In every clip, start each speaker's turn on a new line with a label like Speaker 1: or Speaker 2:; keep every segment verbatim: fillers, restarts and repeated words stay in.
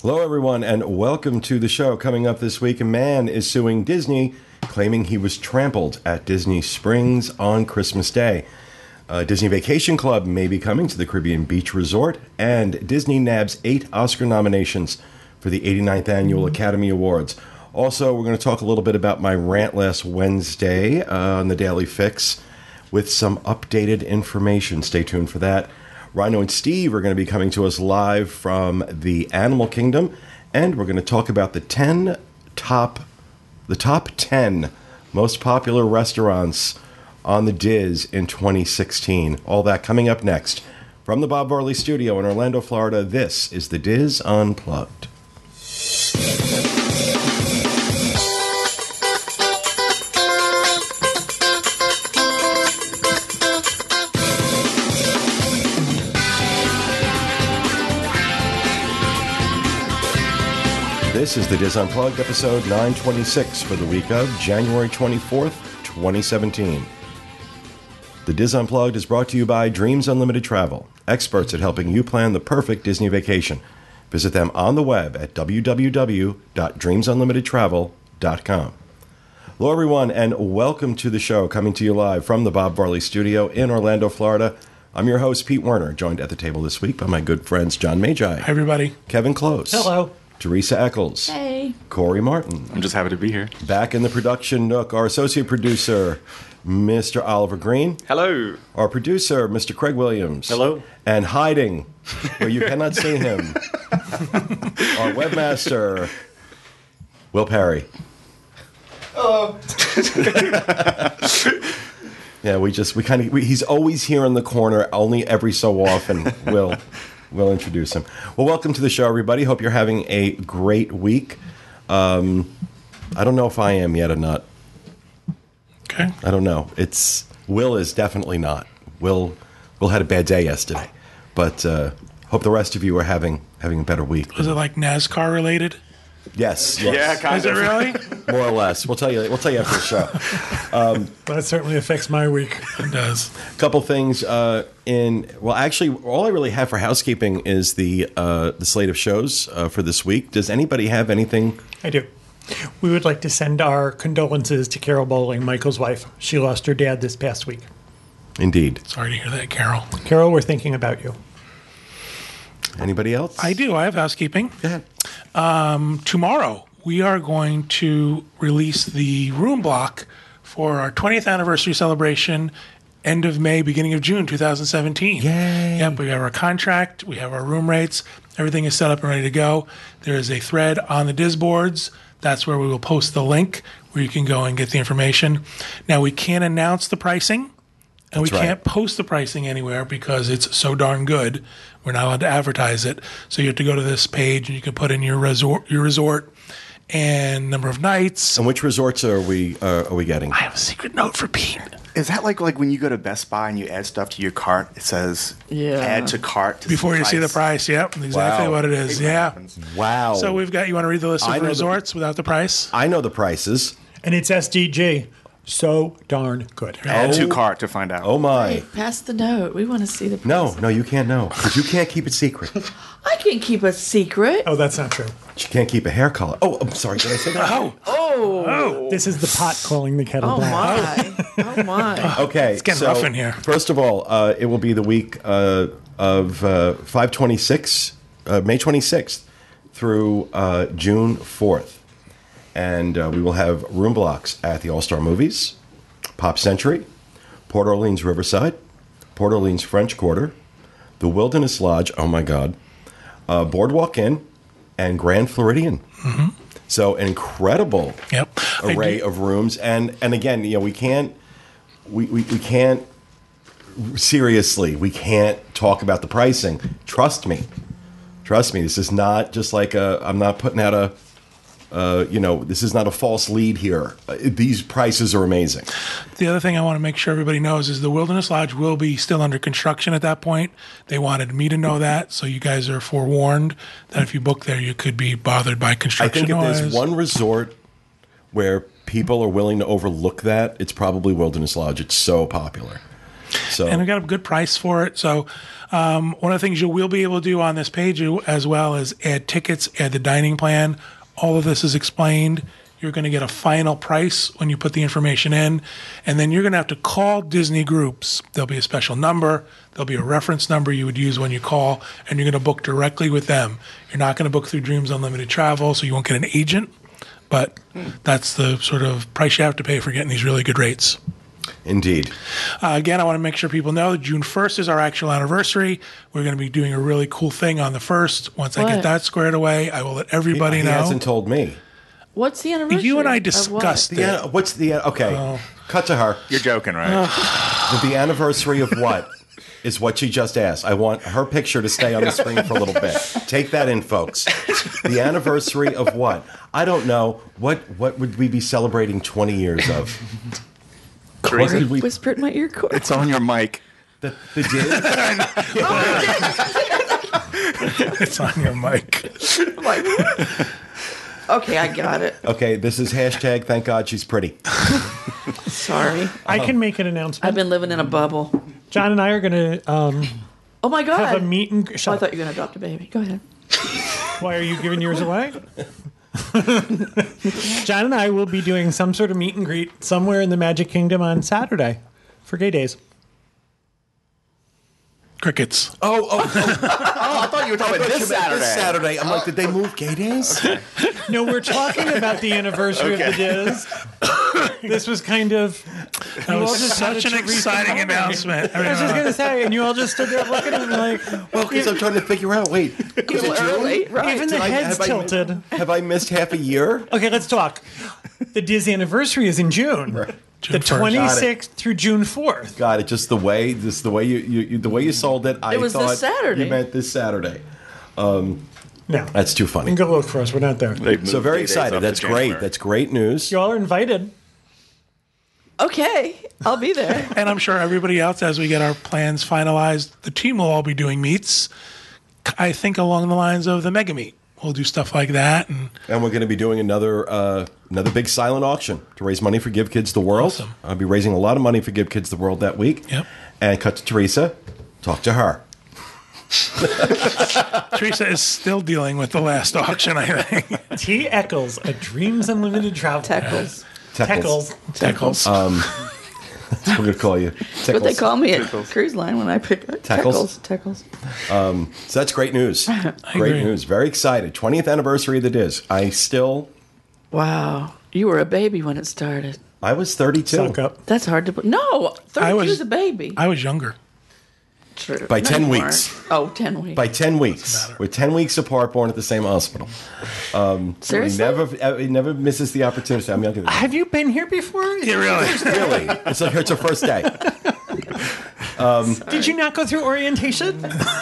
Speaker 1: Hello, everyone, and welcome to the show. Coming up this week, a man is suing Disney, claiming he was trampled at Disney Springs on Christmas Day. Uh, Disney Vacation Club may be coming to the Caribbean Beach Resort, and Disney nabs eight Oscar nominations for the eighty-ninth Annual Academy Awards. Also, we're going to talk a little bit about my rant last Wednesday uh, on the Daily Fix with some updated information. Stay tuned for that. Rhino and Steve are going to be coming to us live from the Animal Kingdom, and we're going to talk about the ten top, the top ten most popular restaurants on the Diz in twenty sixteen. All that coming up next. From the Bob Varley Studio in Orlando, Florida, this is the Diz Unplugged. This is the Diz Unplugged, episode nine twenty-six for the week of January twenty-fourth, twenty seventeen. The Diz Unplugged is brought to you by Dreams Unlimited Travel, experts at helping you plan the perfect Disney vacation. Visit them on the web at w w w dot dreams unlimited travel dot com. Hello, everyone, and welcome to the show, coming to you live from the Bob Varley Studio in Orlando, Florida. I'm your host, Pete Werner, joined at the table this week by my good friends John Magi.
Speaker 2: Hi, everybody.
Speaker 1: Kevin Close.
Speaker 3: Hello.
Speaker 1: Teresa Eccles.
Speaker 4: Hey.
Speaker 1: Corey Martin.
Speaker 5: I'm just happy to be here.
Speaker 1: Back in the production nook, our associate producer, Mister Oliver Green.
Speaker 5: Hello.
Speaker 1: Our producer, Mister Craig Williams.
Speaker 5: Hello.
Speaker 1: And hiding, where you cannot see him, our webmaster, Will Perry.
Speaker 3: Hello.
Speaker 1: Yeah, we just, we kind of, he's always here in the corner, only every so often we'll, we'll introduce him. Well, welcome to the show, everybody. Hope you're having a great week. Um, I don't know if I am yet or not.
Speaker 2: Okay.
Speaker 1: I don't know. It's, Will is definitely not. Will, Will had a bad day yesterday, but uh, hope the rest of you are having, having a better week.
Speaker 2: Was it like NASCAR related?
Speaker 1: Yes, yes.
Speaker 5: Yeah, kind
Speaker 2: Is it
Speaker 5: of.
Speaker 2: really?
Speaker 1: More or less. We'll tell you. We'll tell you after the show. Um,
Speaker 3: That certainly affects my week.
Speaker 2: It does.
Speaker 1: A couple things uh, in. Well, actually, all I really have for housekeeping is the uh, the slate of shows uh, for this week. Does anybody have anything?
Speaker 3: I do. We would like to send our condolences to Carol Bowling, Michael's wife. She lost her dad this past week.
Speaker 1: Indeed.
Speaker 2: Sorry to hear that, Carol.
Speaker 3: Carol, we're thinking about you.
Speaker 1: Anybody else?
Speaker 2: I do. I have housekeeping.
Speaker 1: Go ahead.
Speaker 2: Um, tomorrow, we are going to release the room block for our twentieth anniversary celebration, end of May, beginning of June, two thousand seventeen.
Speaker 1: Yay.
Speaker 2: Yep, we have our contract, we have our room rates, everything is set up and ready to go. There is a thread on the Diz boards. That's where we will post the link where you can go and get the information. Now, we can't announce the pricing, and we
Speaker 1: That's right.
Speaker 2: can't post the pricing anywhere because it's so darn good. We're not allowed to advertise it. So you have to go to this page and you can put in your resort, your resort and number of nights.
Speaker 1: And which resorts are we uh, are we getting?
Speaker 2: I have a secret note for Pete.
Speaker 5: Is that like like when you go to Best Buy and you add stuff to your cart? It says
Speaker 4: Yeah.
Speaker 5: add to cart to
Speaker 2: Before you see the price, yep, exactly
Speaker 1: Wow.
Speaker 2: what it is. Yeah.
Speaker 1: Wow.
Speaker 2: So we've got, you want to read the list
Speaker 1: I
Speaker 2: of
Speaker 1: know the-
Speaker 2: resorts without the price?
Speaker 1: I know the prices.
Speaker 3: And it's S D G. So darn good.
Speaker 5: Add
Speaker 1: Oh.
Speaker 5: to cart to find out.
Speaker 1: Oh my.
Speaker 4: Hey, pass the note. We want to see the price.
Speaker 1: No, no, you can't know because you can't keep it secret.
Speaker 4: I can keep a secret.
Speaker 3: Oh, that's not true.
Speaker 1: You can't keep a hair color. Oh, I'm sorry. Did I say that?
Speaker 2: Oh,
Speaker 4: Oh.
Speaker 3: This is the pot calling the kettle
Speaker 4: Oh,
Speaker 3: black.
Speaker 4: my. Oh, my.
Speaker 1: Okay, it's
Speaker 2: getting rough in here.
Speaker 1: First of all, uh, it will be the week uh, of uh, five twenty-six, uh, May twenty-sixth through uh, June fourth. And uh, we will have room blocks at the All-Star Movies, Pop Century, Port Orleans Riverside, Port Orleans French Quarter, the Wilderness Lodge, oh my God, uh, Boardwalk Inn, and Grand Floridian.
Speaker 2: Mm-hmm.
Speaker 1: So an incredible
Speaker 2: yep. I
Speaker 1: array
Speaker 2: do-
Speaker 1: of rooms, and and again, you know, we can't we, we, we can't seriously we can't talk about the pricing. Trust me, trust me. This is not just like a. I'm not putting out a. Uh, you know, this is not a false lead here. Uh, these prices are amazing.
Speaker 2: The other thing I want to make sure everybody knows is the Wilderness Lodge will be still under construction at that point. They wanted me to know that, so you guys are forewarned that if you book there, you could be bothered by
Speaker 1: I
Speaker 2: construction
Speaker 1: think if
Speaker 2: noise.
Speaker 1: there's one resort where people are willing to overlook that, it's probably Wilderness Lodge. It's so popular. So
Speaker 2: And we got a good price for it. So um, one of the things you will be able to do on this page as well is add tickets, add the dining plan. All of this is explained. You're going to get a final price when you put the information in. And then you're going to have to call Disney Groups. There'll be a special number. There'll be a reference number you would use when you call. And you're going to book directly with them. You're not going to book through Dreams Unlimited Travel, so you won't get an agent. But that's the sort of price you have to pay for getting these really good rates.
Speaker 1: indeed.
Speaker 2: Uh, again, I want to make sure people know that June first is our actual anniversary. We're going to be doing a really cool thing on the first. Once I get
Speaker 4: What?
Speaker 2: that squared away, I will let everybody
Speaker 1: he
Speaker 2: know.
Speaker 1: hasn't told me.
Speaker 4: What's the anniversary?
Speaker 2: You and I
Speaker 4: of what?
Speaker 2: discussed
Speaker 1: The,
Speaker 2: it.
Speaker 1: an- what's the okay?
Speaker 2: Oh.
Speaker 1: Cut to her.
Speaker 5: You're joking, right?
Speaker 1: The anniversary of what is what she just asked. I want her picture to stay on the screen for a little bit. Take that in, folks. The anniversary of what? I don't know. What what would we be celebrating twenty years of? What could we?
Speaker 4: Whisper in my ear cord.
Speaker 5: It's on your mic.
Speaker 1: The, the Dis-
Speaker 2: It's on your mic.
Speaker 4: Like, okay, I got it.
Speaker 1: Okay, this is hashtag thank God she's pretty.
Speaker 4: Sorry.
Speaker 3: I can make an announcement.
Speaker 4: I've been living in a bubble.
Speaker 3: John and I are going to um,
Speaker 4: Oh my God.
Speaker 3: have a meet and
Speaker 4: Oh, I
Speaker 3: shut
Speaker 4: thought you were going to adopt a baby. Go ahead.
Speaker 3: Why are you giving yours away? John and I will be doing some sort of meet and greet somewhere in the Magic Kingdom on Saturday for Gay Days.
Speaker 2: Crickets.
Speaker 1: Oh, oh, oh,
Speaker 5: Oh, I thought you were talking about
Speaker 1: you
Speaker 5: this
Speaker 1: meant
Speaker 5: Saturday.
Speaker 1: this Saturday. I'm like, did they move gay days?
Speaker 3: No, we're talking about the anniversary of the Diz. This was kind of.
Speaker 2: That
Speaker 3: all
Speaker 2: was
Speaker 3: just had
Speaker 2: such
Speaker 3: a
Speaker 2: an
Speaker 3: Teresa
Speaker 2: exciting
Speaker 3: moment.
Speaker 2: announcement. I
Speaker 3: I was just
Speaker 2: mean,
Speaker 3: going to say, and you all just stood there looking at me like.
Speaker 1: Well, because I'm trying to figure out. Wait, is it June?
Speaker 4: Early, right.
Speaker 3: Even the
Speaker 1: Did I-
Speaker 3: heads
Speaker 1: have I-
Speaker 3: tilted.
Speaker 1: Have I missed half a year?
Speaker 3: Okay, let's talk. The Diz anniversary is in June.
Speaker 1: Right.
Speaker 2: June
Speaker 3: The
Speaker 2: first.
Speaker 3: twenty-sixth through June fourth.
Speaker 1: God, it just the way this the way you, you, you the way you sold it. I
Speaker 4: It was this
Speaker 1: thought
Speaker 4: Saturday.
Speaker 1: you meant this Saturday.
Speaker 3: No.
Speaker 1: That's too
Speaker 3: And
Speaker 1: funny.
Speaker 3: go look for us. We're not there.
Speaker 5: They've
Speaker 1: So
Speaker 5: moved
Speaker 1: very
Speaker 5: Gay Days
Speaker 1: excited.
Speaker 5: up to
Speaker 1: That's great.
Speaker 5: January.
Speaker 1: That's great news.
Speaker 3: You all are invited.
Speaker 4: Okay, I'll be there.
Speaker 2: And I'm sure everybody else, as we get our plans finalized, the team will all be doing meets. I think along the lines of the mega meet. We'll do stuff like that. And
Speaker 1: And we're going to be doing another uh, another big silent auction to raise money for Give Kids the World.
Speaker 2: Awesome.
Speaker 1: I'll be raising a lot of money for Give Kids the World that week.
Speaker 2: Yep.
Speaker 1: And cut to Teresa. Talk to her.
Speaker 2: Teresa is still dealing with the last auction, I think.
Speaker 3: T. Eccles, a Dreams Unlimited travel.
Speaker 4: Tackles.
Speaker 3: Teckles.
Speaker 2: Tackles.
Speaker 1: That's what we're going to call you.
Speaker 4: What they
Speaker 1: Tickles.
Speaker 4: call me at cruise line when I pick up
Speaker 1: Tackles?
Speaker 4: Tackles. Tackles.
Speaker 1: So that's great news. Great
Speaker 2: agree.
Speaker 1: news. Very excited. twentieth anniversary of the Diz. I still,
Speaker 4: Wow. You were a baby when it started.
Speaker 1: I was thirty-two.
Speaker 3: Suck up.
Speaker 4: That's hard to put. No, thirty-two
Speaker 2: was-
Speaker 4: is a baby.
Speaker 2: I was younger.
Speaker 4: True.
Speaker 1: By
Speaker 4: No,
Speaker 1: ten
Speaker 4: you
Speaker 1: weeks.
Speaker 4: weren't. Oh, ten weeks.
Speaker 1: By ten weeks. We're ten weeks apart, born at the same hospital. He
Speaker 4: Seriously?
Speaker 1: never, uh, he never misses the opportunity. I'm younger than
Speaker 3: Have you been here before?
Speaker 2: Yeah, really.
Speaker 1: Really? It's like it's her first day.
Speaker 3: Did you not go through orientation?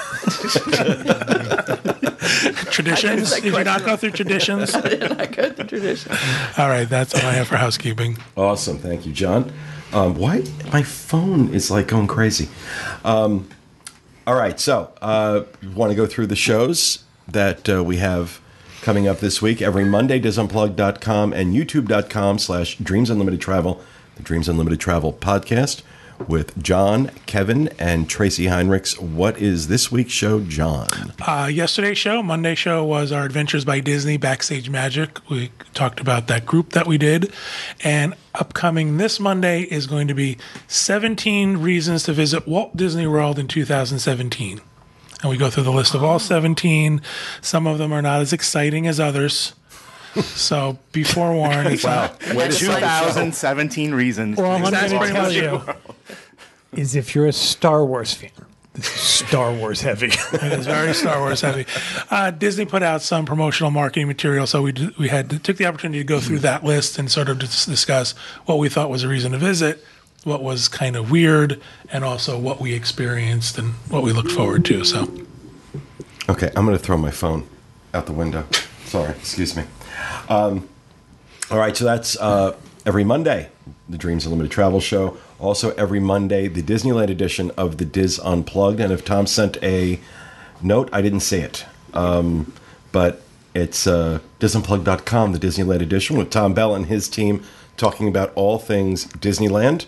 Speaker 2: Traditions.
Speaker 4: that
Speaker 2: Did you not
Speaker 4: question.
Speaker 2: go through traditions?
Speaker 4: I got the tradition.
Speaker 2: All right, that's all I have for housekeeping.
Speaker 1: Awesome. Thank you, John. Um, why? My phone is like going crazy. Um, all right. So, uh, want to go through the shows that uh, we have coming up this week? Every Monday, diz unplugged dot com and youtube.com slash Dreams Unlimited Travel, the Dreams Unlimited Travel podcast with John, Kevin, and Tracy Heinrichs. What is this week's show, John?
Speaker 2: Uh, yesterday's show, Monday show, was our Adventures by Disney Backstage Magic. We talked about that group that we did. And upcoming this Monday is going to be seventeen reasons to visit Walt Disney World in two thousand seventeen. And we go through the list of all seventeen. Some of them are not as exciting as others. So be forewarned. It's
Speaker 1: Wow.
Speaker 2: not-
Speaker 1: Way to
Speaker 4: That's
Speaker 1: start the show.
Speaker 5: twenty seventeen reasons.
Speaker 3: Well, I'm going
Speaker 2: That's
Speaker 3: to
Speaker 2: pretty
Speaker 3: tell
Speaker 2: much
Speaker 3: you is if you're a Star Wars fan, this is Star Wars heavy.
Speaker 2: It is very Star Wars heavy. Uh, Disney put out some promotional marketing material, so we d- we had took the opportunity to go through that list and sort of dis- discuss what we thought was a reason to visit, what was kind of weird, and also what we experienced and what we looked forward to. So,
Speaker 1: Okay, I'm going to throw my phone out the window. Sorry, excuse me. Um, all right, so that's uh, every Monday, the Dreams Unlimited Travel Show. Also, every Monday, the Disneyland edition of the Diz Unplugged. And if Tom sent a note, I didn't see it. Um, but it's uh, diz unplugged dot com, the Disneyland edition, with Tom Bell and his team talking about all things Disneyland.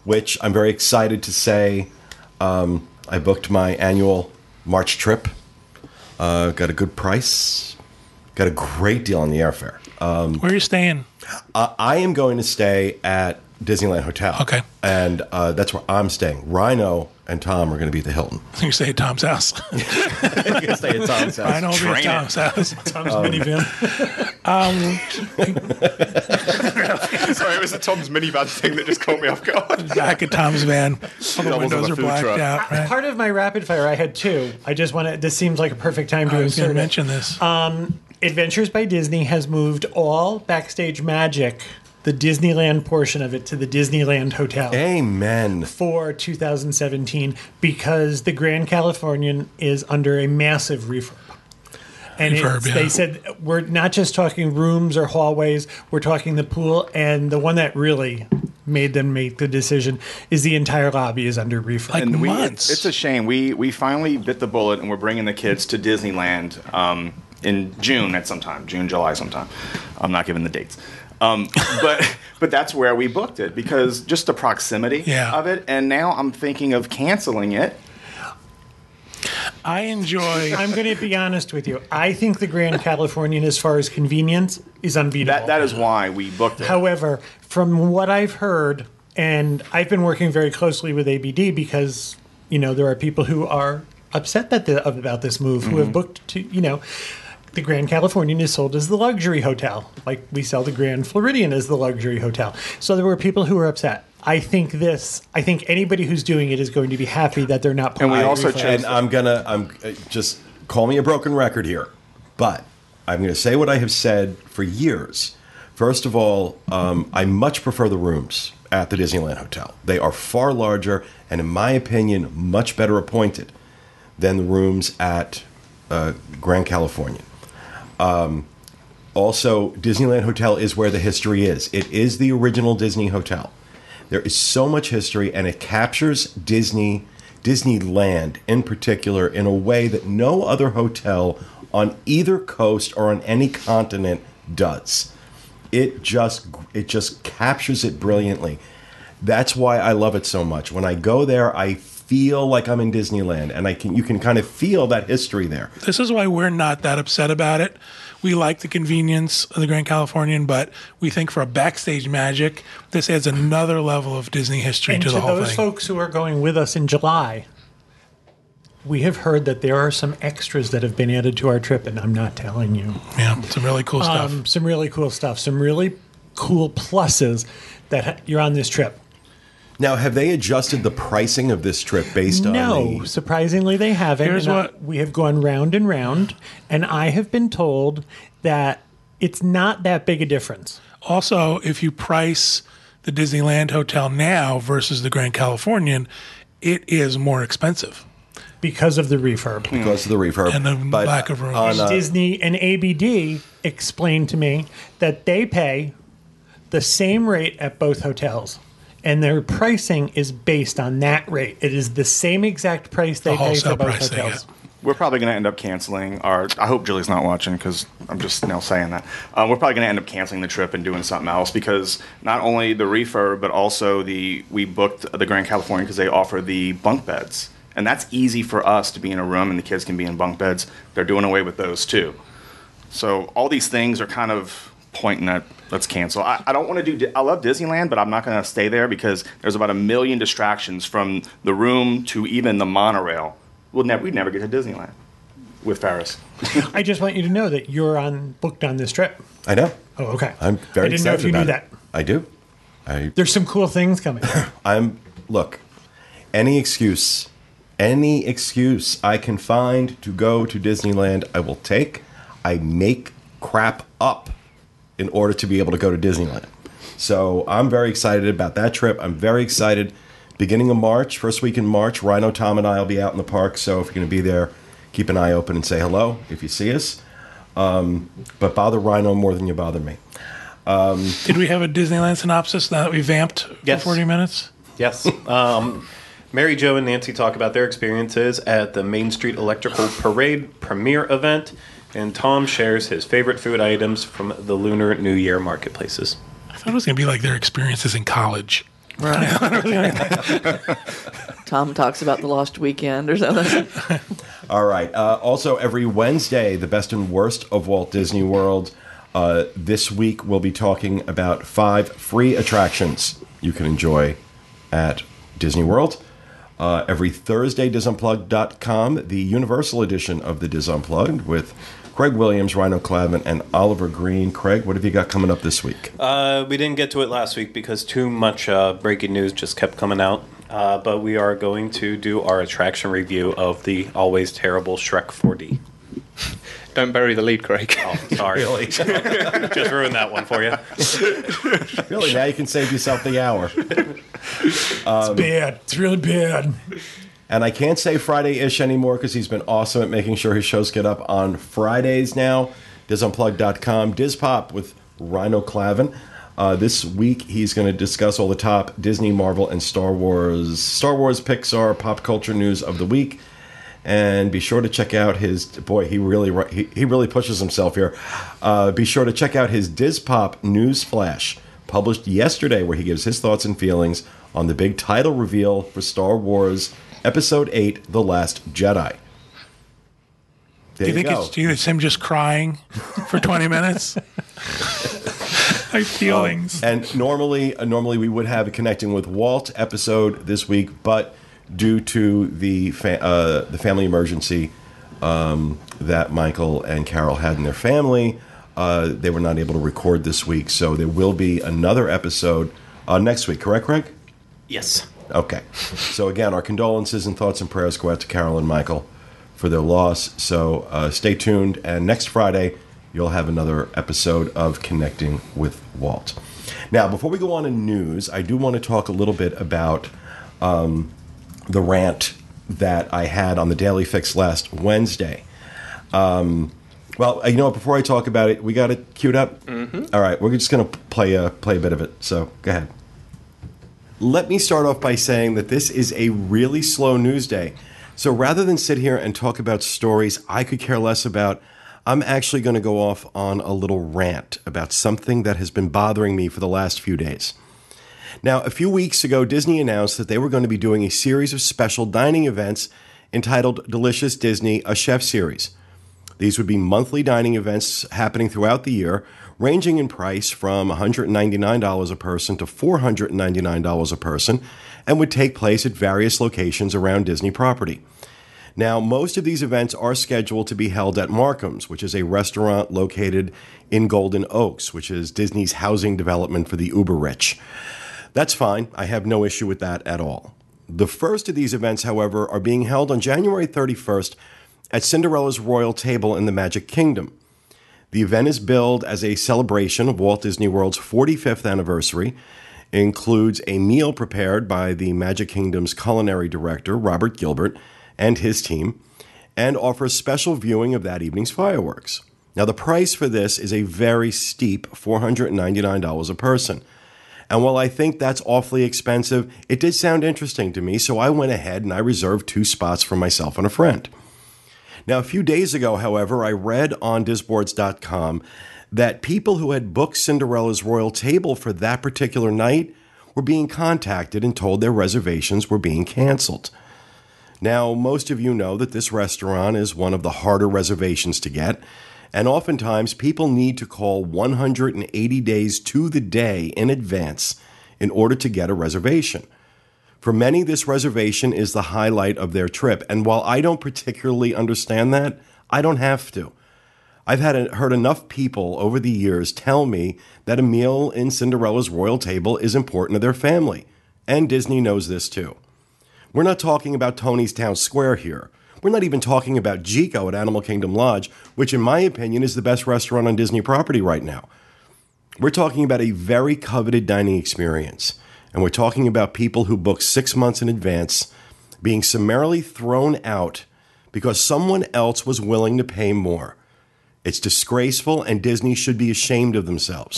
Speaker 1: which I'm very excited to say um, I booked my annual March trip. Uh, got a good price. Got a great deal on the airfare. Um,
Speaker 2: Where are you staying?
Speaker 1: uh, I am going to stay at Disneyland Hotel.
Speaker 2: Okay.
Speaker 1: And uh, that's where I'm staying. Rhino and Tom are going to be at the Hilton.
Speaker 2: You stay at Tom's house.
Speaker 1: I'm going to stay at Tom's house.
Speaker 2: I know it'll be
Speaker 5: Train
Speaker 2: at Tom's house.
Speaker 3: Tom's minivan.
Speaker 5: Sorry, it was the Tom's minivan thing that just caught me off guard.
Speaker 2: Back at Tom's van. All the
Speaker 5: Doubles on
Speaker 2: windows
Speaker 5: a
Speaker 2: are
Speaker 5: food
Speaker 2: blacked
Speaker 5: truck.
Speaker 2: out. Right?
Speaker 3: Part of my rapid fire, I had two. I just want to. This seems like a perfect time to
Speaker 2: I was going
Speaker 3: insert
Speaker 2: to
Speaker 3: it.
Speaker 2: mention this.
Speaker 3: Adventures by Disney has moved all Backstage Magic, the Disneyland portion of it, to the Disneyland Hotel
Speaker 1: Amen.
Speaker 3: for two thousand seventeen because the Grand Californian is under a massive refurb. And
Speaker 2: Refurb,
Speaker 3: it's,
Speaker 2: yeah.
Speaker 3: they said we're not just talking rooms or hallways, we're talking the pool. And the one that really made them make the decision is the entire lobby is under refurb.
Speaker 2: Like
Speaker 5: And we,
Speaker 2: months.
Speaker 5: it's a shame. We we finally bit the bullet, and we're bringing the kids to Disneyland um, in June at some time, June, July, sometime. I'm not giving the dates, um, but but that's where we booked it because just the proximity
Speaker 2: Yeah.
Speaker 5: of it. And now I'm thinking of canceling it.
Speaker 2: I enjoy.
Speaker 3: I'm going to be honest with you. I think the Grand Californian, as far as convenience, is unbeatable.
Speaker 5: That that is why we booked it.
Speaker 3: However, from what I've heard, and I've been working very closely with A B D because, you know, there are people who are upset that the, about this move, who have booked to, you know, the Grand Californian is sold as the luxury hotel. Like we sell the Grand Floridian as the luxury hotel. So there were people who were upset. I think this, I think anybody who's doing it is going to be happy that they're not
Speaker 5: And we
Speaker 3: pulling
Speaker 5: also
Speaker 3: refunds.
Speaker 5: chose-
Speaker 1: And I'm gonna, I'm uh, just call me a broken record here, but I'm gonna say what I have said for years. First of all, um, I much prefer the rooms at the Disneyland Hotel. They are far larger and, in my opinion, much better appointed than the rooms at uh, Grand Californian. Um, also, Disneyland Hotel is where the history is. It is the original Disney hotel. There is so much history, and it captures Disney, Disneyland in particular, in a way that no other hotel on either coast or on any continent does. It just, it just captures it brilliantly. That's why I love it so much. When I go there, I feel like I'm in Disneyland, and I can, you can kind of feel that history there.
Speaker 2: This is why we're not that upset about it. We like the convenience of the Grand Californian, but we think for a Backstage Magic, this adds another level of Disney history
Speaker 3: And
Speaker 2: to
Speaker 3: to
Speaker 2: the whole
Speaker 3: those
Speaker 2: thing.
Speaker 3: folks who are going with us in July, we have heard that there are some extras that have been added to our trip, and I'm not telling you.
Speaker 2: Yeah, some really cool stuff.
Speaker 3: Um, some really cool stuff, some really cool pluses that ha- you're on this trip.
Speaker 1: Now, have they adjusted the pricing of this trip based on
Speaker 3: No,
Speaker 1: the...
Speaker 3: surprisingly, they haven't.
Speaker 2: Here's
Speaker 3: And I-
Speaker 2: what-
Speaker 3: we have gone round and round, and I have been told that it's not that big a difference.
Speaker 2: Also, if you price the Disneyland Hotel now versus the Grand Californian, it is more expensive.
Speaker 3: Because of the refurb.
Speaker 1: because of the refurb.
Speaker 2: And the
Speaker 1: But
Speaker 2: lack of rooms.
Speaker 1: on, uh,
Speaker 3: Disney and A B D explained to me that they pay the same rate at both hotels. And their pricing is based on that rate. It is the same exact price they
Speaker 2: The
Speaker 3: pay
Speaker 2: wholesale
Speaker 3: for both
Speaker 2: price they
Speaker 3: hotels.
Speaker 2: get.
Speaker 5: We're probably going to end up canceling our. I hope Julie's not watching because I'm just now saying that. Uh, we're probably going to end up canceling the trip and doing something else because not only the refurb, but also the we booked the Grand Californian because they offer the bunk beds, and that's easy for us to be in a room and the kids can be in bunk beds. They're doing away with those too. So all these things are kind of pointing at let's cancel. I, I don't want to do. Di- I love Disneyland, but I'm not going to stay there because there's about a million distractions from the room to even the monorail. We'll never we'd never get to Disneyland with Ferris.
Speaker 3: I just want you to know that you're on booked on this trip.
Speaker 1: I know.
Speaker 3: Oh, okay.
Speaker 1: I'm very
Speaker 3: I didn't know
Speaker 1: excited
Speaker 3: if you knew
Speaker 1: about
Speaker 3: that.
Speaker 1: it. I do. I,
Speaker 3: There's some cool things coming.
Speaker 1: I'm, look, any excuse, any excuse I can find to go to Disneyland, I will take. I make crap up in order to be able to go to Disneyland. So I'm very excited about that trip. I'm very excited. Beginning of March, first week in March, Rhino, Tom, and I will be out in the park. So if you're going to be there, keep an eye open and say hello if you see us. Um, but bother Rhino more than you bother me.
Speaker 2: Did we have a Disneyland synopsis now that we vamped
Speaker 6: Yes.
Speaker 2: for forty minutes?
Speaker 6: Yes. Um, Mary Jo and Nancy talk about their experiences at the Main Street Electrical Parade premiere event, and Tom shares his favorite food items from the Lunar New Year marketplaces.
Speaker 2: I thought it was going to be like their experiences in college.
Speaker 4: Tom talks about the Lost Weekend or something.
Speaker 1: All right. Uh, also, every Wednesday, the best and worst of Walt Disney World. Uh, this week, we'll be talking about five free attractions you can enjoy at Disney World. Uh, every Thursday, Diz Unplugged dot com, the Universal edition of the Diz Unplugged with Craig Williams, Rhino Clavin, and Oliver Green. Craig, what have you got coming up this week?
Speaker 6: Uh, we didn't get to it last week because too much uh, breaking news just kept coming out. Uh, but we are going to do our attraction review of the always terrible Shrek four D.
Speaker 7: Don't bury the lead, Craig.
Speaker 6: Oh, sorry. Really? Just ruined that one for you.
Speaker 1: Really? Now you can save yourself the hour.
Speaker 3: It's bad. It's really bad.
Speaker 1: And I can't say Friday-ish anymore because he's been awesome at making sure his shows get up on Fridays now. Diz Unplugged dot com. Diz Pop with Rhino Clavin. Uh, this week, he's going to discuss all the top Disney, Marvel, and Star Wars, Star Wars, Pixar, pop culture news of the week. And be sure to check out his, boy, he really he, he really pushes himself here. Uh, be sure to check out his Diz Pop News Flash, published yesterday, where he gives his thoughts and feelings on the big title reveal for Star Wars Episode eight, The Last Jedi. There
Speaker 2: do you,
Speaker 1: you
Speaker 2: think
Speaker 1: go.
Speaker 2: it's, do you think it's him just crying for twenty minutes? Like feelings.
Speaker 1: Um, and normally, uh, normally we would have a Connecting with Walt episode this week, but due to the fa- uh, the family emergency um, that Michael and Carol had in their family, uh, they were not able to record this week. So there will be another episode uh, next week. Correct, Craig?
Speaker 6: Yes.
Speaker 1: Okay. So again, our condolences and thoughts and prayers go out to Carol and Michael for their loss. So uh, stay tuned, and next Friday you'll have another episode of Connecting with Walt. Now, before we go on to news, I do want to talk a little bit about um, the rant that I had on the Daily Fix last Wednesday. Um, well, you know what? Before I talk about it, we got it queued up. Mm-hmm. All right, we're just going to play a play a bit of it. So go ahead. Let me start off by saying that this is a really slow news day. So rather than sit here and talk about stories I could care less about, I'm actually going to go off on a little rant about something that has been bothering me for the last few days. Now, a few weeks ago, Disney announced that they were going to be doing a series of special dining events entitled Delicious Disney, a Chef Series. These would be monthly dining events happening throughout the year, ranging in price from one hundred ninety-nine dollars a person to four hundred ninety-nine dollars a person, and would take place at various locations around Disney property. Now, most of these events are scheduled to be held at Markham's, which is a restaurant located in Golden Oaks, which is Disney's housing development for the uber-rich. That's fine. I have no issue with that at all. The first of these events, however, are being held on January thirty-first at Cinderella's Royal Table in the Magic Kingdom. The event is billed as a celebration of Walt Disney World's forty-fifth anniversary. It includes a meal prepared by the Magic Kingdom's culinary director, Robert Gilbert, and his team, and offers special viewing of that evening's fireworks. Now, the price for this is a very steep four hundred ninety-nine dollars a person. And while I think that's awfully expensive, it did sound interesting to me, so I went ahead and I reserved two spots for myself and a friend. Now, a few days ago, however, I read on Disboards dot com that people who had booked Cinderella's Royal Table for that particular night were being contacted and told their reservations were being canceled. Now, most of you know that this restaurant is one of the harder reservations to get, and oftentimes people need to call one hundred eighty days to the day in advance in order to get a reservation. For many, this reservation is the highlight of their trip, and while I don't particularly understand that, I don't have to. I've had a, heard enough people over the years tell me that a meal in Cinderella's Royal Table is important to their family, and Disney knows this too. We're not talking about Tony's Town Square here. We're not even talking about Jiko at Animal Kingdom Lodge, which in my opinion is the best restaurant on Disney property right now. We're talking about a very coveted dining experience, and we're talking about people who book six months in advance being summarily thrown out because someone else was willing to pay more. It's disgraceful, and Disney should be ashamed of themselves.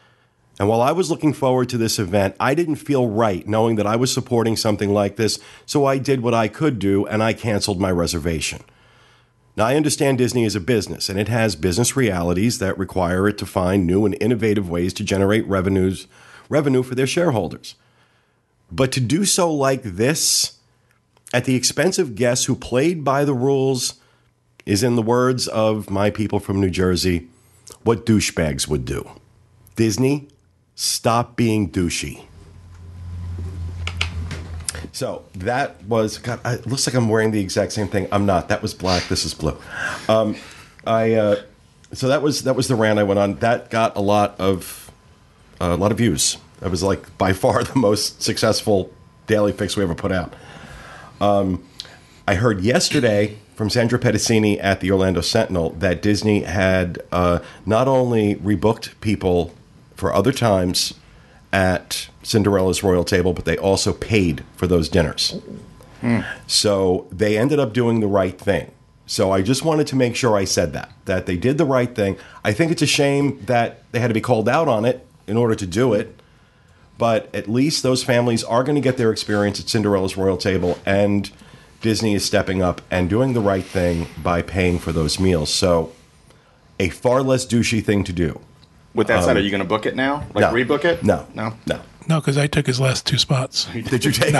Speaker 1: And while I was looking forward to this event, I didn't feel right knowing that I was supporting something like this, so I did what I could do, and I canceled my reservation. Now, I understand Disney is a business, and it has business realities that require it to find new and innovative ways to generate revenues, revenue for their shareholders. But to do so like this, at the expense of guests who played by the rules, is, in the words of my people from New Jersey, what douchebags would do. Disney, stop being douchey. So that was, God, it looks like I'm wearing the exact same thing. I'm not. That was black. This is blue. Um, I uh, so that was that was the rant I went on. That got a lot of uh, a lot of views. That was like by far the most successful daily fix we ever put out. Um, I heard yesterday from Sandra Pedicini at the Orlando Sentinel that Disney had uh, not only rebooked people for other times at Cinderella's Royal Table, but they also paid for those dinners. Hmm. So they ended up doing the right thing. So I just wanted to make sure I said that, that they did the right thing. I think it's a shame that they had to be called out on it in order to do it. But at least those families are going to get their experience at Cinderella's Royal Table, and Disney is stepping up and doing the right thing by paying for those meals. So a far less douchey thing to do.
Speaker 5: With that
Speaker 1: Um,
Speaker 5: said, are you going to book it now? Like
Speaker 1: no.
Speaker 5: rebook it?
Speaker 1: No.
Speaker 5: No?
Speaker 1: No.
Speaker 2: No, because I took his last two spots.
Speaker 1: Did you take
Speaker 2: No,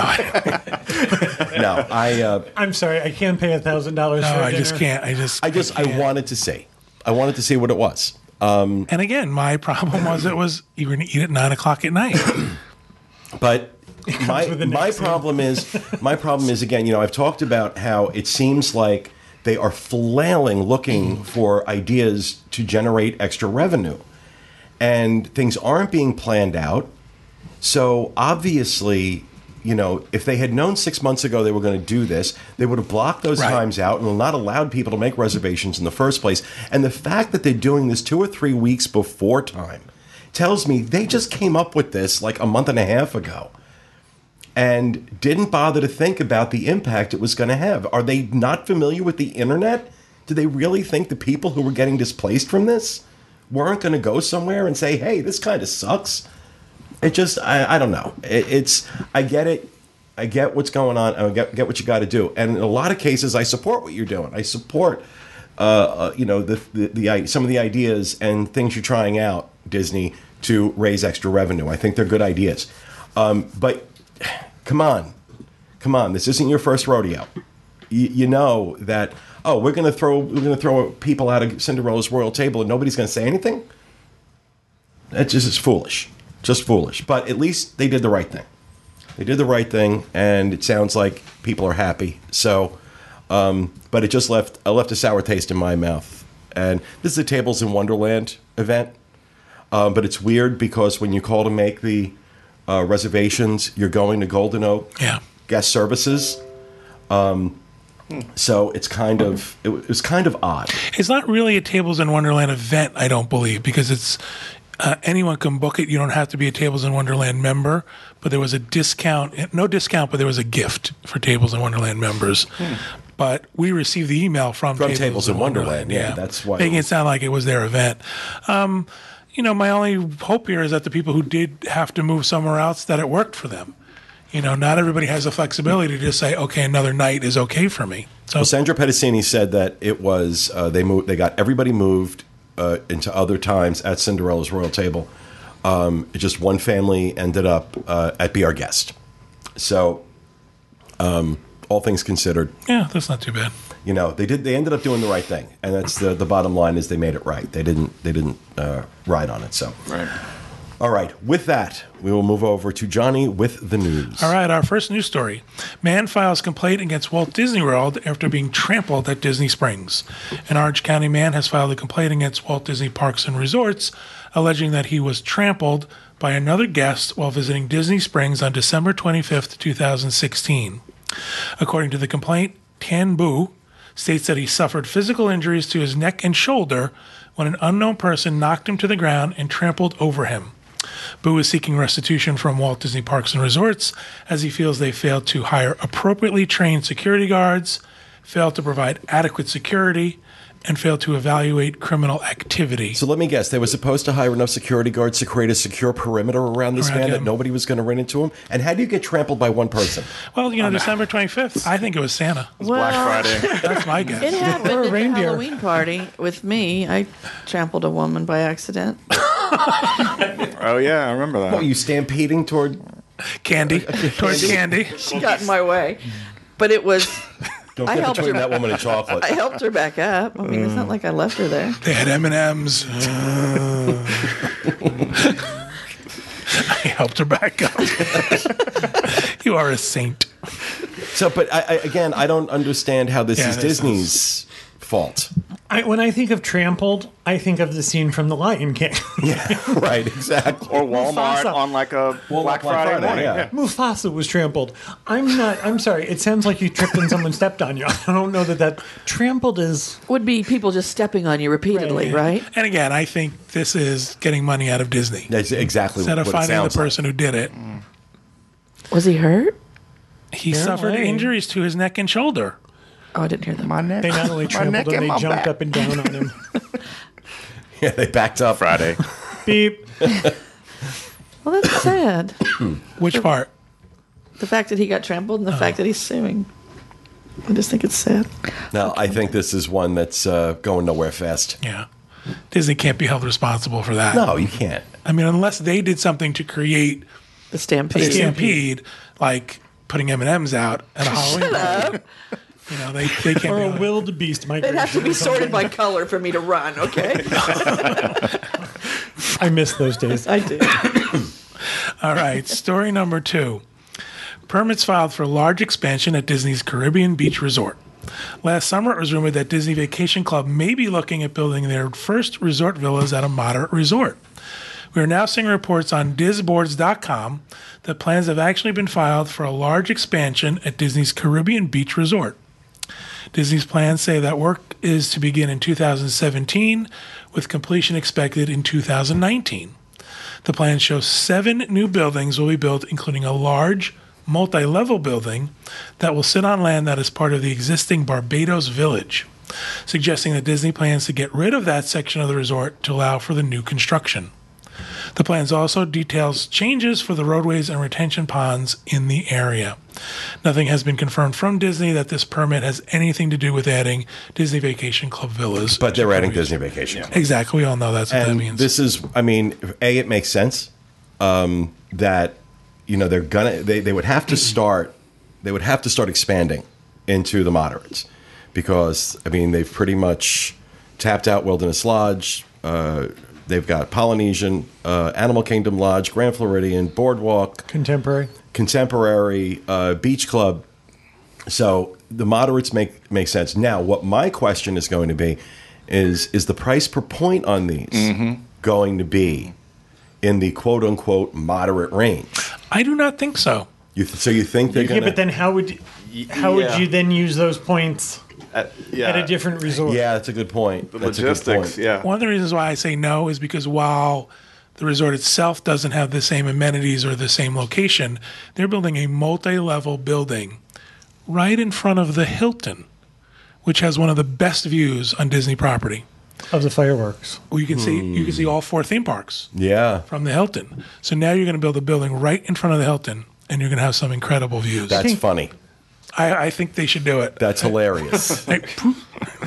Speaker 2: I,
Speaker 1: No, I uh,
Speaker 3: I'm sorry, I can't pay a thousand dollars
Speaker 2: no,
Speaker 3: for a
Speaker 2: I just
Speaker 3: dinner.
Speaker 2: can't. I just,
Speaker 1: I just I
Speaker 2: can't.
Speaker 1: wanted to see. I wanted to see what it was. Um,
Speaker 2: And again, my problem was it was you were going to eat at nine o'clock at night.
Speaker 1: But my
Speaker 3: with the
Speaker 1: my
Speaker 3: next
Speaker 1: problem is my problem is again, you know, I've talked about how it seems like they are flailing looking for ideas to generate extra revenue. And things aren't being planned out. So obviously, you know, if they had known six months ago they were going to do this, they would have blocked those
Speaker 2: Right.
Speaker 1: times out and not allowed people to make reservations in the first place. And the fact that they're doing this two or three weeks before time tells me they just came up with this like a month and a half ago and didn't bother to think about the impact it was going to have. Are they not familiar with the internet? Do they really think the people who were getting displaced from this weren't going to go somewhere and say, hey, this kind of sucks? It just, I, I don't know. It, it's, I get it. I get what's going on. I get, get what you got to do. And in a lot of cases, I support what you're doing. I support, uh, uh, you know, the, the, the some of the ideas and things you're trying out, Disney, to raise extra revenue. I think they're good ideas. Um, but come on, come on. This isn't your first rodeo. You, you know that, oh, we're going to throw we're going to throw people out of Cinderella's Royal Table and nobody's going to say anything? That just is foolish. Just foolish. But at least they did the right thing. They did the right thing, and it sounds like people are happy. So, um, but it just left I left a sour taste in my mouth. And this is a Tables in Wonderland event, um, but it's weird because when you call to make the uh, reservations, you're going to Golden Oak
Speaker 2: Yeah.
Speaker 1: Guest Services. Um, so it's kind of it was kind of odd.
Speaker 2: It's not really a Tables in Wonderland event, I don't believe, because it's uh, anyone can book it. You don't have to be a Tables in Wonderland member, but there was a discount, no discount, but there was a gift for Tables in Wonderland members. Hmm. But we received the email from,
Speaker 1: From Tables in Wonderland, yeah, that's why
Speaker 2: making
Speaker 1: it
Speaker 2: it
Speaker 1: was-
Speaker 2: sound like it was their event. Um, you know, my only hope here is that the people who did have to move somewhere else, that it worked for them. You know, not everybody has the flexibility to just say, okay, another night is okay for me. So
Speaker 1: Well, Sandra Pedicini said that it was uh, they moved. They got everybody moved uh, into other times at Cinderella's Royal Table. Um, just one family ended up uh, at Be Our Guest. So, um, all things considered,
Speaker 2: yeah, that's not too bad.
Speaker 1: you know, they did. They ended up doing the right thing, and that's the the bottom line is they made it right. They didn't. They didn't uh, ride on it. So,
Speaker 5: Right.
Speaker 1: all right. With that, we will move over to Johnny with the news.
Speaker 2: All right, our first news story. Man files complaint against Walt Disney World after being trampled at Disney Springs. An Orange County man has filed a complaint against Walt Disney Parks and Resorts, alleging that he was trampled by another guest while visiting Disney Springs on December twenty-fifth, twenty sixteen. According to the complaint, Tan Bu states that he suffered physical injuries to his neck and shoulder when an unknown person knocked him to the ground and trampled over him. Boo is seeking restitution from Walt Disney Parks and Resorts as he feels they failed to hire appropriately trained security guards, failed to provide adequate security, and failed to evaluate criminal activity.
Speaker 1: So let me guess, they were supposed to hire enough security guards to create a secure perimeter around this
Speaker 2: Around
Speaker 1: man that
Speaker 2: him.
Speaker 1: nobody was going to run into him? And how do you get trampled by one person?
Speaker 2: Well, you know, December twenty-fifth, I think it was Santa.
Speaker 5: Black Friday.
Speaker 2: That's my
Speaker 4: It
Speaker 2: guess.
Speaker 4: happened
Speaker 3: Or a
Speaker 4: at the
Speaker 3: reindeer.
Speaker 4: Halloween party with me. I trampled a woman by accident.
Speaker 5: Oh yeah, I remember that.
Speaker 1: What, were you stampeding toward
Speaker 2: Candy. Towards candy.
Speaker 4: She got in my way. But it was,
Speaker 1: Don't
Speaker 4: I
Speaker 1: get
Speaker 4: helped
Speaker 1: between
Speaker 4: her.
Speaker 1: that woman and chocolate.
Speaker 4: I helped her back up. I mean, it's not like I left her there.
Speaker 2: They had M and M's. I helped her back up. You are a saint.
Speaker 1: So, but I, I, again, I don't understand how this
Speaker 2: Yeah,
Speaker 1: is
Speaker 2: this
Speaker 1: Disney's fault.
Speaker 3: I, when I think of trampled, I think of the scene from The Lion King.
Speaker 1: Yeah, right, exactly.
Speaker 5: Or Walmart
Speaker 3: Mufasa.
Speaker 5: on like a
Speaker 1: Walmart
Speaker 5: Black
Speaker 1: Black
Speaker 5: Friday,
Speaker 1: Friday,
Speaker 5: morning.
Speaker 1: yeah.
Speaker 5: Yeah.
Speaker 3: Mufasa was trampled. I'm not. I'm sorry. It sounds like you tripped and someone stepped on you. I don't know that that trampled is.
Speaker 4: Would be people just stepping on you repeatedly, right?
Speaker 2: And again, I think this is getting money out of Disney.
Speaker 1: That's exactly
Speaker 2: Instead
Speaker 1: what
Speaker 2: of
Speaker 1: it
Speaker 2: finding the
Speaker 1: sounds like.
Speaker 2: person who did it,
Speaker 4: Was he hurt?
Speaker 2: he
Speaker 3: Apparently.
Speaker 2: suffered injuries to his neck and shoulder.
Speaker 4: Oh, I didn't hear that.
Speaker 5: My neck.
Speaker 3: They not only
Speaker 5: my
Speaker 3: trampled
Speaker 5: neck
Speaker 3: him,
Speaker 5: and
Speaker 3: they
Speaker 5: my
Speaker 3: jumped
Speaker 5: back.
Speaker 3: up and down on him.
Speaker 1: Yeah, they backed up.
Speaker 5: Friday.
Speaker 3: Beep.
Speaker 4: Well, that's sad.
Speaker 2: Which part?
Speaker 4: The fact that he got trampled and the fact that he's suing. I just think it's sad.
Speaker 1: No, I think this is one that's uh, going nowhere fast.
Speaker 2: Yeah. Disney can't be held responsible for that.
Speaker 1: No, you can't.
Speaker 2: I mean, unless they did something to create
Speaker 4: The
Speaker 2: a
Speaker 4: stampede.
Speaker 2: stampede, like putting M and M's out at a Halloween party. You know, they, they can't
Speaker 3: Or
Speaker 2: be
Speaker 3: a
Speaker 2: held-
Speaker 3: wildebeest
Speaker 4: It'd
Speaker 3: migration.
Speaker 4: have to be
Speaker 3: or something.
Speaker 4: sorted by color for me to run, okay?
Speaker 3: I miss those days.
Speaker 4: I do.
Speaker 2: All right, story number two. Permits filed for large expansion at Disney's Caribbean Beach Resort. Last summer, it was rumored that Disney Vacation Club may be looking at building their first resort villas at a moderate resort. We are now seeing reports on disboards dot com that plans have actually been filed for a large expansion at Disney's Caribbean Beach Resort. Disney's plans say that work is to begin in two thousand seventeen, with completion expected in two thousand nineteen. The plan shows seven new buildings will be built, including a large, multi-level building that will sit on land that is part of the existing Barbados Village, suggesting that Disney plans to get rid of that section of the resort to allow for the new construction. The plans also details changes for the roadways and retention ponds in the area. Nothing has been confirmed from Disney that this permit has anything to do with adding Disney Vacation Club villas.
Speaker 1: But they're
Speaker 2: to
Speaker 1: adding
Speaker 2: Caribbean.
Speaker 1: Disney Vacation.
Speaker 2: Exactly. We all know that's what that
Speaker 1: And
Speaker 2: means.
Speaker 1: this is, I mean, A, it makes sense um, that, you know, they're gonna, they, they would have to start, they would have to start expanding into the moderates because, I mean, they've pretty much tapped out Wilderness Lodge. Uh, they've got Polynesian, uh, Animal Kingdom Lodge, Grand Floridian, Boardwalk,
Speaker 3: Contemporary.
Speaker 1: Contemporary, uh, Beach Club. So the moderates make make sense. Now, what my question is going to be is is the price per point on these going to be in the quote unquote moderate range?
Speaker 2: I do not think so.
Speaker 1: You th- so you think they're
Speaker 3: Yeah,
Speaker 1: going
Speaker 3: but then how would how
Speaker 5: yeah.
Speaker 3: would you then use those points
Speaker 5: Uh, yeah.
Speaker 3: at a different resort?
Speaker 1: Yeah, that's a good point.
Speaker 5: The
Speaker 1: That's a good
Speaker 5: logistics,
Speaker 1: point.
Speaker 5: yeah.
Speaker 2: One of the reasons why I say no is because while the resort itself doesn't have the same amenities or the same location, they're building a multi-level building right in front of the Hilton, which has one of the best views on Disney property.
Speaker 3: Of the fireworks.
Speaker 2: Well, you can see you can see all four theme parks
Speaker 1: Yeah,
Speaker 2: from the Hilton. So now you're going to build a building right in front of the Hilton, and you're going to have some incredible views.
Speaker 1: that's
Speaker 3: think-
Speaker 1: funny.
Speaker 2: I, I think they should do it.
Speaker 1: That's hilarious.
Speaker 2: Like, poof.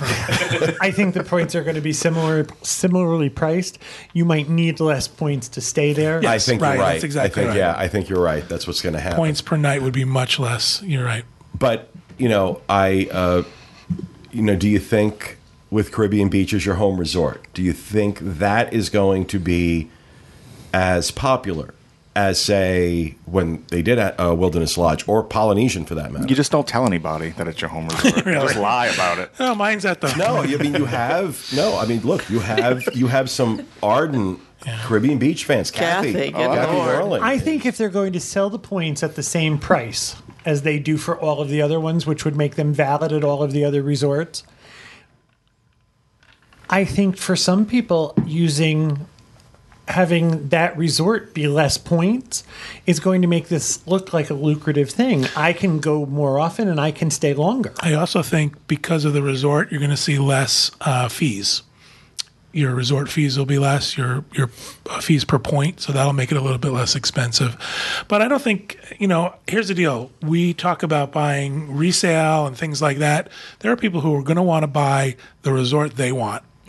Speaker 3: I think the points are going to be similar, similarly priced. You might need less points to stay there.
Speaker 1: I
Speaker 2: Yes,
Speaker 1: think
Speaker 2: right,
Speaker 1: you're right.
Speaker 2: that's exactly
Speaker 1: I think
Speaker 2: right.
Speaker 1: yeah, I think you're right. That's what's going to happen.
Speaker 2: Points per night would be much less. You're right.
Speaker 1: But you know, I, uh, you know, do you think with Caribbean Beach as your home resort, do you think that is going to be as popular as, say, when they did at uh, Wilderness Lodge or Polynesian for that matter?
Speaker 5: You just don't tell anybody that it's your home resort.
Speaker 2: Really?
Speaker 5: Just lie about it.
Speaker 2: Oh, mine's at the
Speaker 1: No, I mean you have no. I mean, look, you have you have some ardent Caribbean Beach fans. Kathy,
Speaker 4: Kathy, good
Speaker 1: Kathy
Speaker 4: Lord.
Speaker 1: Garland.
Speaker 3: I think if they're going to sell the points at the same price as they do for all of the other ones, which would make them valid at all of the other resorts, I think for some people using having that resort be less points is going to make this look like a lucrative thing. I can go more often and I can stay longer.
Speaker 2: I also think because of the resort, you're going to see less uh, fees. Your resort fees will be less, your your uh, fees per point, so that'll make it a little bit less expensive. But I don't think, you know, here's the deal. We talk about buying resale and things like that. There are people who are going to want to buy the resort they want.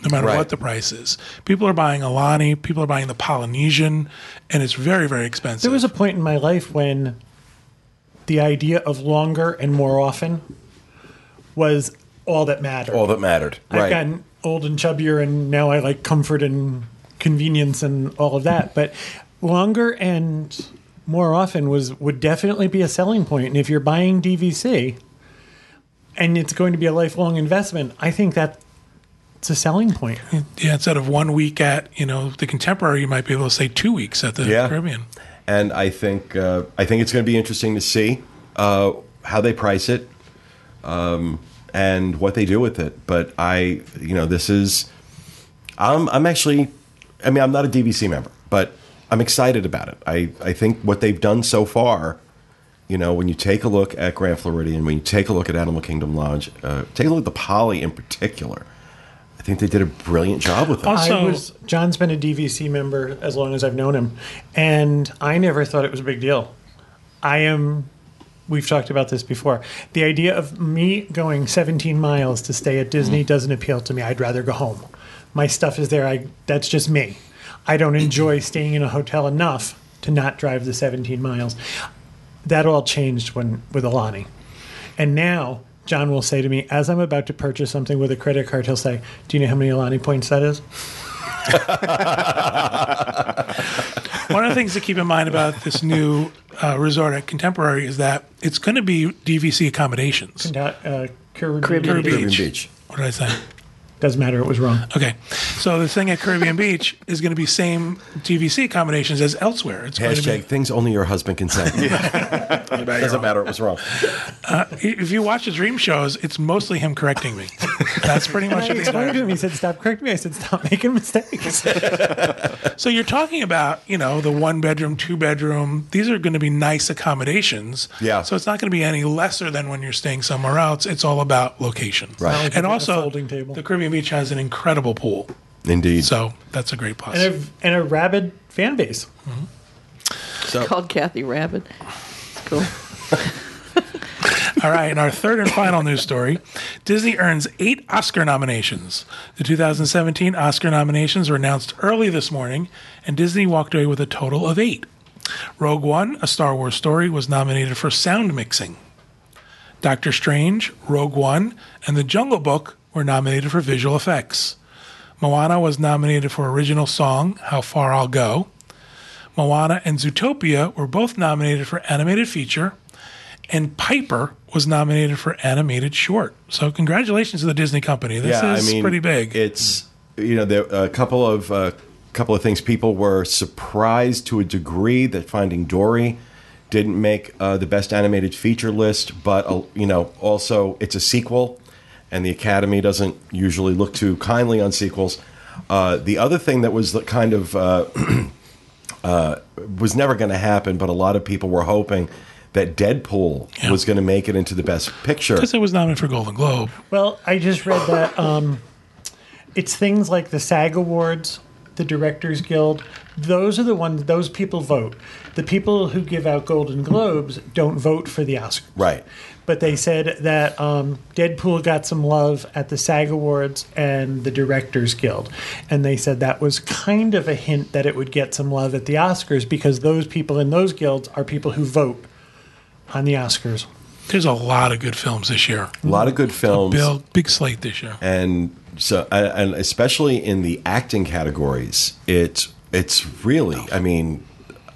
Speaker 2: no matter
Speaker 1: Right.
Speaker 2: what the price is. People are buying Alani, people are buying the Polynesian, and it's very, very expensive.
Speaker 3: There was a point in my life when the idea of longer and more often was all that mattered.
Speaker 1: All that mattered.
Speaker 3: I've
Speaker 1: Right.
Speaker 3: gotten old and chubbier, and now I like comfort and convenience and all of that. But longer and more often was would definitely be a selling point. And if you're buying D V C and it's going to be a lifelong investment, I think that's a selling point.
Speaker 2: Yeah, instead of one week at, you know, the Contemporary, you might be able to say two weeks at the
Speaker 1: Yeah.
Speaker 2: Caribbean.
Speaker 1: And I think uh, I think it's going to be interesting to see uh, how they price it um, and what they do with it. But I, you know, this is I'm I'm actually, I mean, I'm not a D V C member, but I'm excited about it. I I think what they've done so far, you know, when you take a look at Grand Floridian, when you take a look at Animal Kingdom Lodge, uh, take a look at the Poly in particular. I think they did a brilliant job with it.
Speaker 2: Also-
Speaker 3: I was John's been a D V C member as long as I've known him, and I never thought it was a big deal. I am. We've talked about this before. The idea of me going seventeen miles to stay at Disney doesn't appeal to me. I'd rather go home. My stuff is there. I that's just me. I don't enjoy staying in a hotel enough to not drive the seventeen miles. That all changed when with Alani, and now John will say to me, as I'm about to purchase something with a credit card, he'll say, "Do you know how many Alani points that is?"
Speaker 2: One of the things to keep in mind about this new uh, resort at Contemporary is that it's going to be D V C accommodations.
Speaker 3: Uh, Caribbean,
Speaker 4: Caribbean
Speaker 2: Caribbean
Speaker 1: Caribbean
Speaker 2: Beach.
Speaker 1: Beach.
Speaker 2: What did I say?
Speaker 3: Doesn't matter. It was wrong.
Speaker 2: Okay. So the thing at Caribbean Beach is going to be same D V C accommodations as elsewhere. It's going to
Speaker 1: Hashtag
Speaker 2: be,
Speaker 1: things only your husband can say. Doesn't matter. It was wrong.
Speaker 2: if you watch the Dream shows, it's mostly him correcting me. That's pretty much
Speaker 3: I
Speaker 2: the
Speaker 3: explained to
Speaker 2: entire.
Speaker 3: him. He said, "Stop correcting me." I said, "Stop making mistakes."
Speaker 2: So you're talking about, you know, the one bedroom, two bedroom. These are going to be nice accommodations.
Speaker 1: Yeah.
Speaker 2: So it's not going to be any lesser than when you're staying somewhere else. It's all about location.
Speaker 1: Right.
Speaker 3: Like
Speaker 2: And
Speaker 3: a
Speaker 2: also,
Speaker 3: folding table.
Speaker 2: the Caribbean Beach has an incredible pool.
Speaker 1: Indeed.
Speaker 2: So that's a great plus.
Speaker 3: and, a, and a rabid fan base.
Speaker 1: So,
Speaker 4: Called Kathy Rabbit. It's cool.
Speaker 2: All right, and our third and final news story. Disney earns eight Oscar nominations. The two thousand seventeen Oscar nominations were announced early this morning, and Disney walked away with a total of eight. Rogue One, A Star Wars Story, was nominated for sound mixing. Doctor Strange, Rogue One, and The Jungle Book were nominated for visual effects. Moana was nominated for original song, How Far I'll Go. Moana and Zootopia were both nominated for animated feature, and Piper was nominated for animated short. So congratulations to the Disney company. This
Speaker 1: yeah,
Speaker 2: is
Speaker 1: I mean,
Speaker 2: pretty big.
Speaker 1: It's, you know, there a couple of uh, couple of things. People were surprised to a degree that Finding Dory didn't make uh, the best animated feature list, but uh, you know, also it's a sequel, and the Academy doesn't usually look too kindly on sequels. Uh, the other thing that was the kind of uh, uh, was never going to happen, but a lot of people were hoping that Deadpool
Speaker 2: Yeah.
Speaker 1: was going to make it into the best picture.
Speaker 2: Because it was nominated for Golden Globe.
Speaker 3: Well, I just read that um, it's things like the SAG Awards, the Directors Guild. Those are the ones, those people vote. The people who give out Golden Globes don't vote for the Oscars.
Speaker 1: Right.
Speaker 3: But they said that um, Deadpool got some love at the SAG Awards and the Directors Guild. And they said that was kind of a hint that it would get some love at the Oscars because those people in those guilds are people who vote on the Oscars.
Speaker 2: There's a lot of good films this year.
Speaker 1: A lot of good films.
Speaker 2: Bill, big slate this year.
Speaker 1: and so and especially in the acting categories, it's it's really, I mean,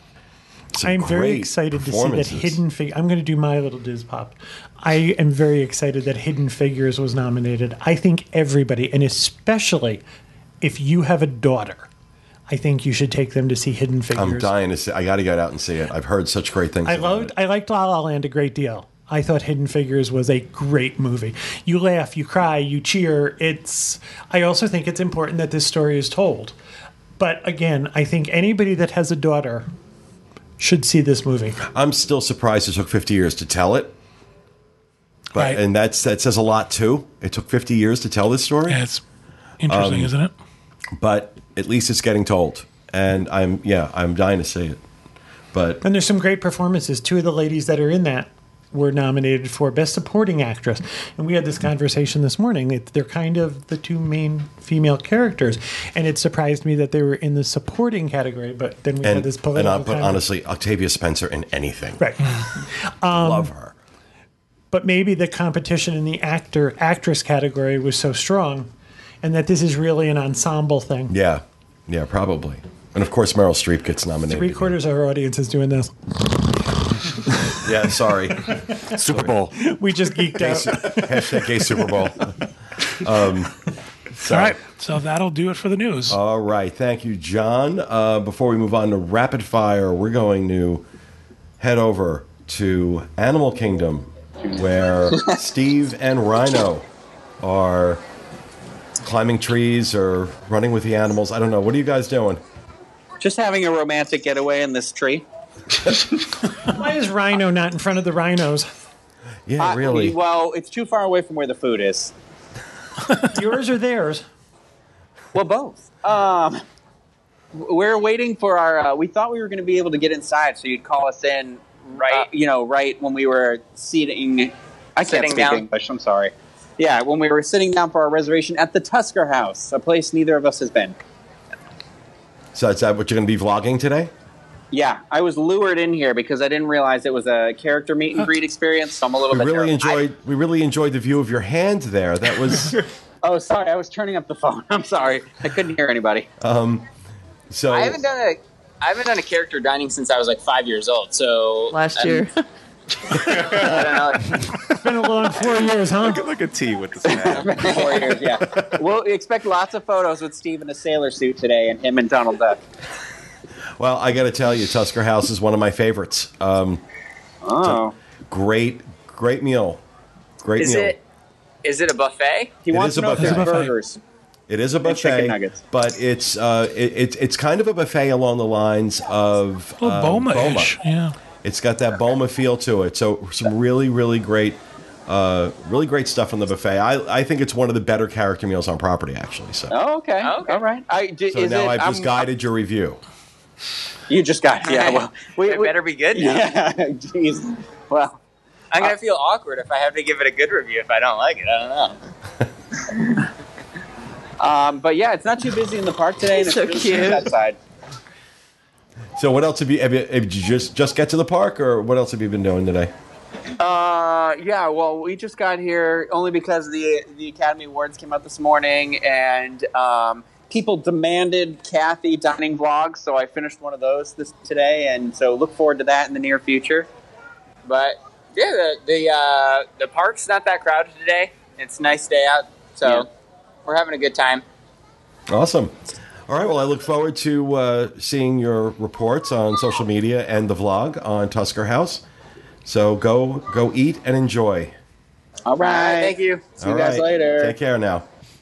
Speaker 1: some
Speaker 3: I'm very
Speaker 1: great
Speaker 3: excited to see that
Speaker 1: performances.
Speaker 3: Hidden Figures. I'm going to do my little Diz Pop. I am very excited that Hidden Figures was nominated. I think everybody, and especially if you have a daughter, I think you should take them to see Hidden Figures.
Speaker 1: I'm dying to see. I got to get out and see it. I've heard such great things.
Speaker 3: I
Speaker 1: about
Speaker 3: loved.
Speaker 1: it.
Speaker 3: I liked La La Land a great deal. I thought Hidden Figures was a great movie. You laugh, you cry, you cheer. It's. I also think it's important that this story is told. But again, I think anybody that has a daughter should see this movie.
Speaker 1: I'm still surprised it took fifty years to tell it. But
Speaker 2: Right.
Speaker 1: and that's that says a lot too. It took fifty years to tell this story,
Speaker 2: Yeah, it's interesting,
Speaker 1: Um,
Speaker 2: isn't it?
Speaker 1: but at least it's getting told. And I'm yeah, I'm dying to see it. But
Speaker 3: And there's some great performances. Two of the ladies that are in that were nominated for Best Supporting Actress. And we had this conversation this morning. It, they're kind of the two main female characters. And it surprised me that they were in the supporting category, but then we
Speaker 1: And,
Speaker 3: had this
Speaker 1: and
Speaker 3: political
Speaker 1: I'll put,
Speaker 3: conver-
Speaker 1: honestly, Octavia Spencer in anything.
Speaker 3: Right.
Speaker 1: Love her.
Speaker 3: But maybe the competition in the actor actress category was so strong, and that this is really an ensemble thing.
Speaker 1: Yeah. Yeah, probably. And of course, Meryl Streep gets nominated.
Speaker 3: Three quarters of our audience is doing this.
Speaker 1: Yeah, sorry.
Speaker 5: Super Bowl.
Speaker 3: We just geeked out.
Speaker 1: Hashtag gay Super Bowl. Um, so,
Speaker 2: All right, so that'll do it for the news.
Speaker 1: All right. Thank you, John. Uh, before we move on to rapid fire, we're going to head over to Animal Kingdom, where Steve and Rhino are climbing trees or running with the animals. I don't know. What are you guys doing?
Speaker 8: Just having a romantic getaway in this tree.
Speaker 3: Why is Rhino not in front of the rhinos?
Speaker 1: Yeah,
Speaker 8: Uh,
Speaker 1: really.
Speaker 8: Well, it's too far away from where the food is.
Speaker 3: Yours or theirs?
Speaker 8: Well, both. Um, we're waiting for our. Uh, we thought we were going to be able to get inside, so you'd call us in, right? Uh, you know, right when we were seating. I can't
Speaker 9: Sitting
Speaker 8: speak
Speaker 9: down.
Speaker 8: English. I'm sorry. Yeah, when we were sitting down for our reservation at the Tusker House, a place neither of us has been.
Speaker 1: So is that what you're going to be vlogging today?
Speaker 8: Yeah, I was lured in here because I didn't realize it was a character meet and greet experience. So I'm a little
Speaker 1: We
Speaker 8: bit.
Speaker 1: really
Speaker 8: nervous.
Speaker 1: enjoyed. We really enjoyed the view of your hand there. That was
Speaker 8: Oh, sorry. I was turning up the phone. I'm sorry. I couldn't hear anybody.
Speaker 1: so.
Speaker 9: I haven't done a I haven't done a character dining since I was like five years old. So
Speaker 4: Last
Speaker 9: I'm-
Speaker 4: year.
Speaker 9: I don't know.
Speaker 3: It's been a long four years, huh?
Speaker 5: Look at T with the snap.
Speaker 8: Four years, yeah. We'll expect lots of photos with Steve in a sailor suit today, and him and Donald Duck.
Speaker 1: Well, I got to tell you, Tusker House is one of my favorites. Um,
Speaker 8: Oh,
Speaker 1: great, great meal. Great
Speaker 9: Is
Speaker 1: meal.
Speaker 9: it is it a buffet?
Speaker 8: he
Speaker 1: It
Speaker 8: wants
Speaker 1: is a
Speaker 8: to know if
Speaker 1: buffet.
Speaker 8: there's
Speaker 1: It's a
Speaker 3: buffet.
Speaker 8: burgers.
Speaker 1: It is a
Speaker 8: And chicken
Speaker 1: buffet,
Speaker 8: nuggets.
Speaker 1: but it's uh, it, it's it's kind of a buffet along the lines of
Speaker 2: A little
Speaker 1: um,
Speaker 2: Boma-ish. Yeah.
Speaker 1: It's got that Boma feel to it. So some really, really great, uh, really great stuff on the buffet. I, I think it's one of the better character meals on property, actually. So,
Speaker 8: Oh, okay.
Speaker 9: Oh, okay.
Speaker 8: All right. I, d-
Speaker 1: so
Speaker 8: is
Speaker 1: now
Speaker 8: it,
Speaker 1: I've just
Speaker 8: I'm-
Speaker 1: guided your review.
Speaker 8: You just got yeah. Well, we,
Speaker 9: It
Speaker 8: we-
Speaker 9: better be good now.
Speaker 8: Yeah. Jeez. Well,
Speaker 9: I'm gonna feel awkward if I have to give it a good review if I don't like it. I don't know.
Speaker 8: um, but yeah, it's not too busy in the park today, and it's
Speaker 4: So
Speaker 8: really
Speaker 4: cute.
Speaker 8: nice outside.
Speaker 1: So what else have you, have you, have you just, just get to the park, or what else have you been doing today?
Speaker 8: Uh, yeah. Well, we just got here only because the the Academy Awards came out this morning, and um, people demanded Kathy dining vlogs, so I finished one of those this today, and so look forward to that in the near future.
Speaker 9: But yeah, the the uh, the park's not that crowded today. It's a nice day out, so
Speaker 8: Yeah.
Speaker 9: we're having a good time.
Speaker 1: Awesome. All right. Well, I look forward to uh, seeing your reports on social media and the vlog on Tusker House. So go go eat and enjoy.
Speaker 8: All right.
Speaker 9: Thank you.
Speaker 8: See you
Speaker 1: All
Speaker 8: guys
Speaker 1: right.
Speaker 8: later.
Speaker 1: Take care now.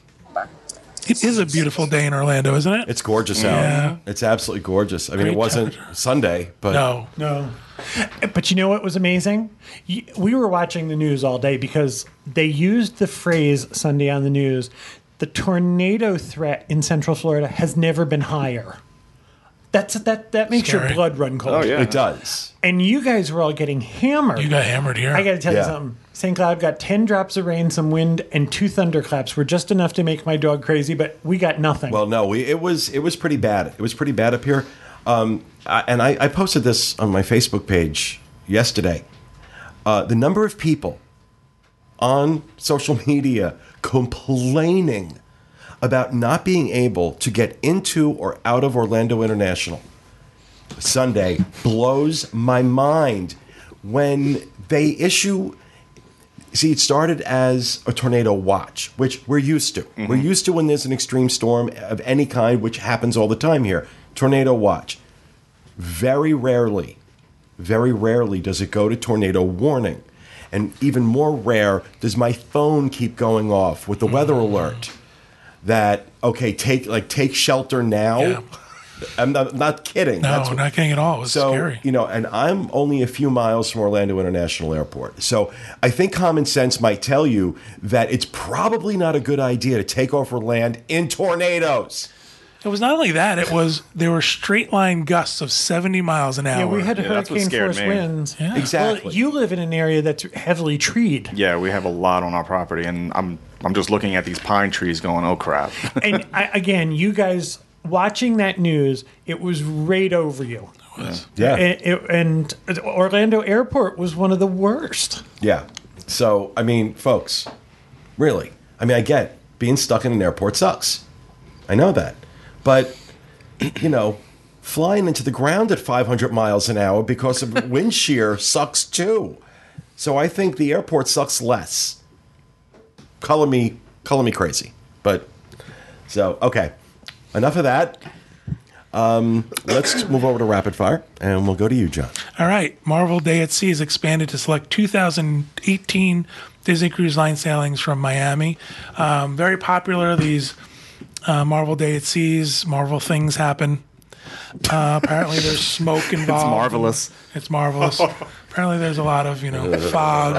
Speaker 2: It is a beautiful day in Orlando, isn't it?
Speaker 1: It's gorgeous out.
Speaker 2: Yeah.
Speaker 1: It's absolutely gorgeous. I mean,
Speaker 2: Great
Speaker 1: it wasn't
Speaker 2: temperature.
Speaker 1: Sunday, but
Speaker 2: No.
Speaker 3: No. But you know what was amazing? Y- We were watching the news all day because they used the phrase Sunday on the news. The tornado threat in Central Florida has never been higher. That's that that makes
Speaker 2: Scary.
Speaker 3: your blood run cold.
Speaker 5: Oh, yeah.
Speaker 1: it does.
Speaker 3: And you guys were all getting hammered.
Speaker 2: You got hammered here.
Speaker 3: I got to tell
Speaker 1: Yeah.
Speaker 3: you something. Saint Cloud got ten drops of rain, some wind, and two thunderclaps were just enough to make my dog crazy, but we got nothing.
Speaker 1: Well, no, we, it was it was pretty bad. It was pretty bad up here. Um, I, and I, I posted this on my Facebook page yesterday. Uh, the number of people on social media complaining about not being able to get into or out of Orlando International Sunday blows my mind. When they issue, see, it started as a tornado watch, which we're used to. We're used to when there's an extreme storm of any kind, which happens all the time here. Tornado watch. Very rarely, very rarely does it go to tornado warning. And even more rare, does my phone keep going off with the weather alert that, okay, take like take shelter now.
Speaker 2: Yeah.
Speaker 1: I'm not, not kidding.
Speaker 2: No,
Speaker 1: That's what-
Speaker 2: not kidding at all. It was
Speaker 1: so,
Speaker 2: scary.
Speaker 1: you know, and I'm only a few miles from Orlando International Airport. So I think common sense might tell you that it's probably not a good idea to take off or land in tornadoes.
Speaker 2: It was not only that; it was there were straight line gusts of seventy miles an hour.
Speaker 3: Yeah, we had
Speaker 5: Yeah, that's what
Speaker 3: hurricane
Speaker 5: scared
Speaker 3: force
Speaker 5: me.
Speaker 3: winds.
Speaker 2: Yeah.
Speaker 1: Exactly.
Speaker 3: Well, you live in an area that's heavily treed.
Speaker 5: Yeah, we have a lot on our property, and I'm I'm just looking at these pine trees, going, "Oh crap!"
Speaker 3: And I, again, you guys watching that news, it was right over you.
Speaker 1: yeah.
Speaker 3: And, it- and Orlando Airport was one of the worst.
Speaker 1: Yeah. So, I mean, folks, really, I mean, I get being stuck in an airport sucks. I know that. But, you know, flying into the ground at five hundred miles an hour because of wind shear sucks too. So I think the airport sucks less. Color me, color me crazy. But, so, okay. Enough of that. Um, let's move over to rapid fire, and we'll go to you, John.
Speaker 2: All right. Marvel Day at Sea is expanded to select two thousand eighteen Disney Cruise Line sailings from Miami. Um, very popular, these uh, Marvel Day at Seas. Marvel things happen. Uh, apparently, there's smoke involved.
Speaker 5: It's marvelous.
Speaker 2: It's marvelous. Apparently, there's a lot of, you know, fog.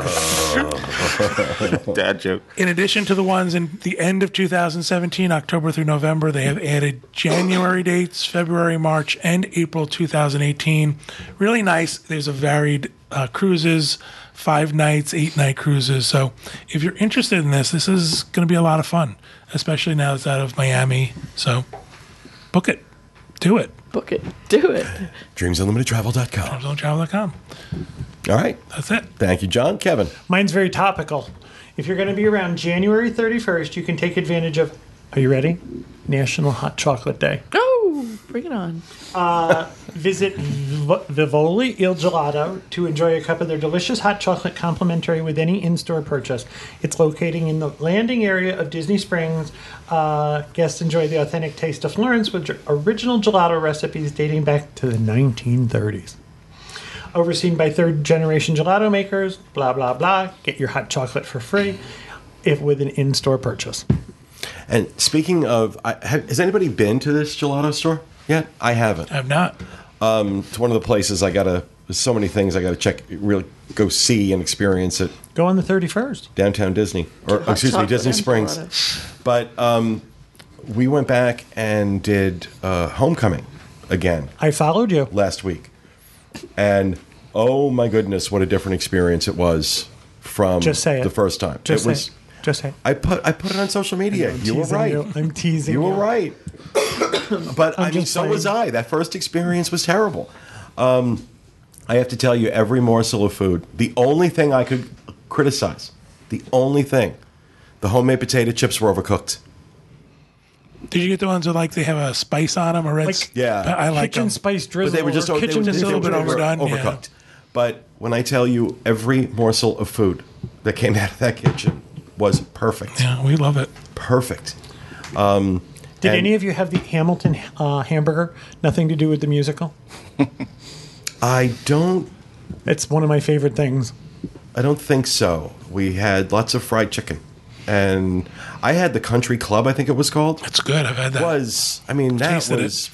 Speaker 5: Dad joke.
Speaker 2: In addition to the ones in the end of two thousand seventeen, October through November, they have added January dates, February, March, and April two thousand eighteen. Really nice. There's a varied uh, cruises, five nights, eight night cruises. So if you're interested in this, this is going to be a lot of fun, especially now it's out of Miami. So book it. Do it.
Speaker 4: Book it. Do it.
Speaker 1: dreams unlimited travel dot com.
Speaker 2: Amazon Travel dot com.
Speaker 1: All right.
Speaker 2: That's it.
Speaker 1: Thank you, John. Kevin.
Speaker 3: Mine's very topical. If you're going to be around January thirty-first, you can take advantage of, are you ready? National Hot Chocolate Day.
Speaker 4: Oh, bring it on.
Speaker 3: Visit v- Vivoli Il Gelato to enjoy a cup of their delicious hot chocolate complimentary with any in-store purchase. It's located in the landing area of Disney Springs. Uh, guests enjoy the authentic taste of Florence with ge- original gelato recipes dating back to the nineteen thirties. Overseen by third-generation gelato makers, blah, blah, blah. Get your hot chocolate for free if with an in-store purchase.
Speaker 1: And speaking of, I, have, has anybody been to this gelato store yet? I haven't.
Speaker 2: I have not.
Speaker 1: It's one of the places I gotta. There's so many things I gotta check, really go see and experience it.
Speaker 3: Go on the thirty-first.
Speaker 1: Downtown Disney, or
Speaker 4: Hot
Speaker 1: excuse me,
Speaker 4: chocolate
Speaker 1: Disney
Speaker 4: and
Speaker 1: Springs.
Speaker 4: gelato.
Speaker 1: But um, we went back and did uh, Homecoming again
Speaker 3: I followed you.
Speaker 1: last week, and oh my goodness, what a different experience it was from
Speaker 3: Just say it.
Speaker 1: the first time.
Speaker 3: Just
Speaker 1: it
Speaker 3: say
Speaker 1: was.
Speaker 3: it. Just say it.
Speaker 1: I put I put it on social media.
Speaker 3: I'm
Speaker 1: You were
Speaker 3: teasing
Speaker 1: right.
Speaker 3: you. I'm teasing
Speaker 1: You were
Speaker 3: you.
Speaker 1: right. But I mean,
Speaker 3: just
Speaker 1: so was
Speaker 3: saying.
Speaker 1: I. That first experience was terrible. Um, I have to tell you, every morsel of food, the only thing I could criticize, the only thing, the homemade potato chips were overcooked.
Speaker 2: Did you get the ones with like they have a spice on them or red?
Speaker 3: Like-
Speaker 1: Yeah.
Speaker 2: I like
Speaker 3: Kitchen
Speaker 2: them.
Speaker 3: spice
Speaker 1: But
Speaker 3: drizzle.
Speaker 1: they were just
Speaker 3: or
Speaker 1: they
Speaker 3: kitchen
Speaker 1: were,
Speaker 2: just a little
Speaker 1: they
Speaker 2: bit
Speaker 1: were
Speaker 2: overdone, yeah.
Speaker 1: overcooked. But when I tell you, every morsel of food that came out of that kitchen was perfect.
Speaker 2: Yeah, we love it.
Speaker 1: Perfect.
Speaker 3: Did
Speaker 1: and-
Speaker 3: any of you have the Hamilton uh, hamburger? Nothing to do with the musical?
Speaker 1: I don't.
Speaker 3: It's one of my favorite things.
Speaker 1: I don't think so. We had lots of fried chicken, and I had the Country Club. I think it was called.
Speaker 2: It's good. I've had that.
Speaker 1: Was I mean that
Speaker 2: Tasted it.
Speaker 1: was.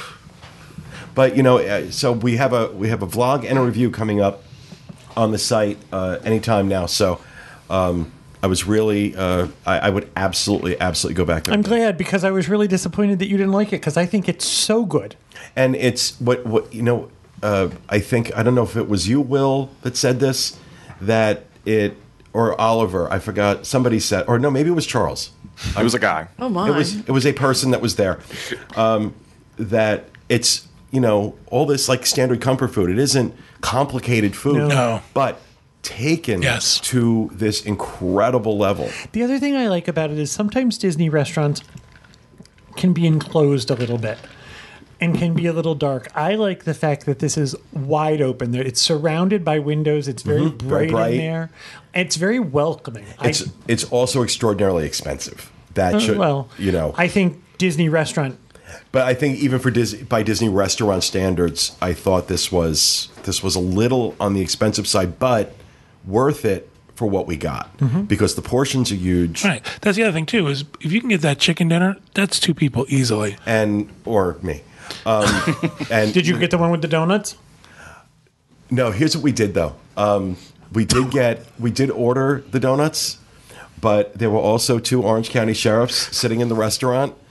Speaker 1: But you know, uh, so we have a we have a vlog and a review coming up on the site uh, anytime now. So um, I was really uh, I, I would absolutely absolutely go back there.
Speaker 3: I'm glad because I was really disappointed that you didn't like it because I think it's so good.
Speaker 1: And it's what what you know. Uh, I think I don't know if it was you, Will, that said this, that it or Oliver. I forgot. Somebody said, or no, maybe it was Charles.
Speaker 5: It was a guy.
Speaker 4: Oh my.
Speaker 1: It was it was a person that was there. Um, that it's you know all this like standard comfort food. It isn't complicated food,
Speaker 3: No.
Speaker 2: No.
Speaker 1: but taken
Speaker 2: Yes.
Speaker 1: to this incredible level.
Speaker 3: The other thing I like about it is sometimes Disney restaurants can be enclosed a little bit and can be a little dark. I like the fact that this is wide open. There, it's surrounded by windows. It's very
Speaker 1: Mm-hmm. Very
Speaker 3: bright,
Speaker 1: bright.
Speaker 3: in there. It's very welcoming.
Speaker 1: It's
Speaker 3: I,
Speaker 1: it's also extraordinarily expensive. That should
Speaker 3: well,
Speaker 1: you know.
Speaker 3: I think Disney restaurant.
Speaker 1: But I think even for Disney, by Disney restaurant standards, I thought this was this was a little on the expensive side, but worth it for what we got
Speaker 3: Mm-hmm.
Speaker 1: because the portions are huge.
Speaker 2: Right. That's the other thing too. Is if you can get that chicken dinner, that's two people easily.
Speaker 1: And or me. Um, and
Speaker 3: Did you get the one with the donuts?
Speaker 1: No, here's what we did though. Um, we did get we did order the donuts, but there were also two Orange County sheriffs sitting in the restaurant,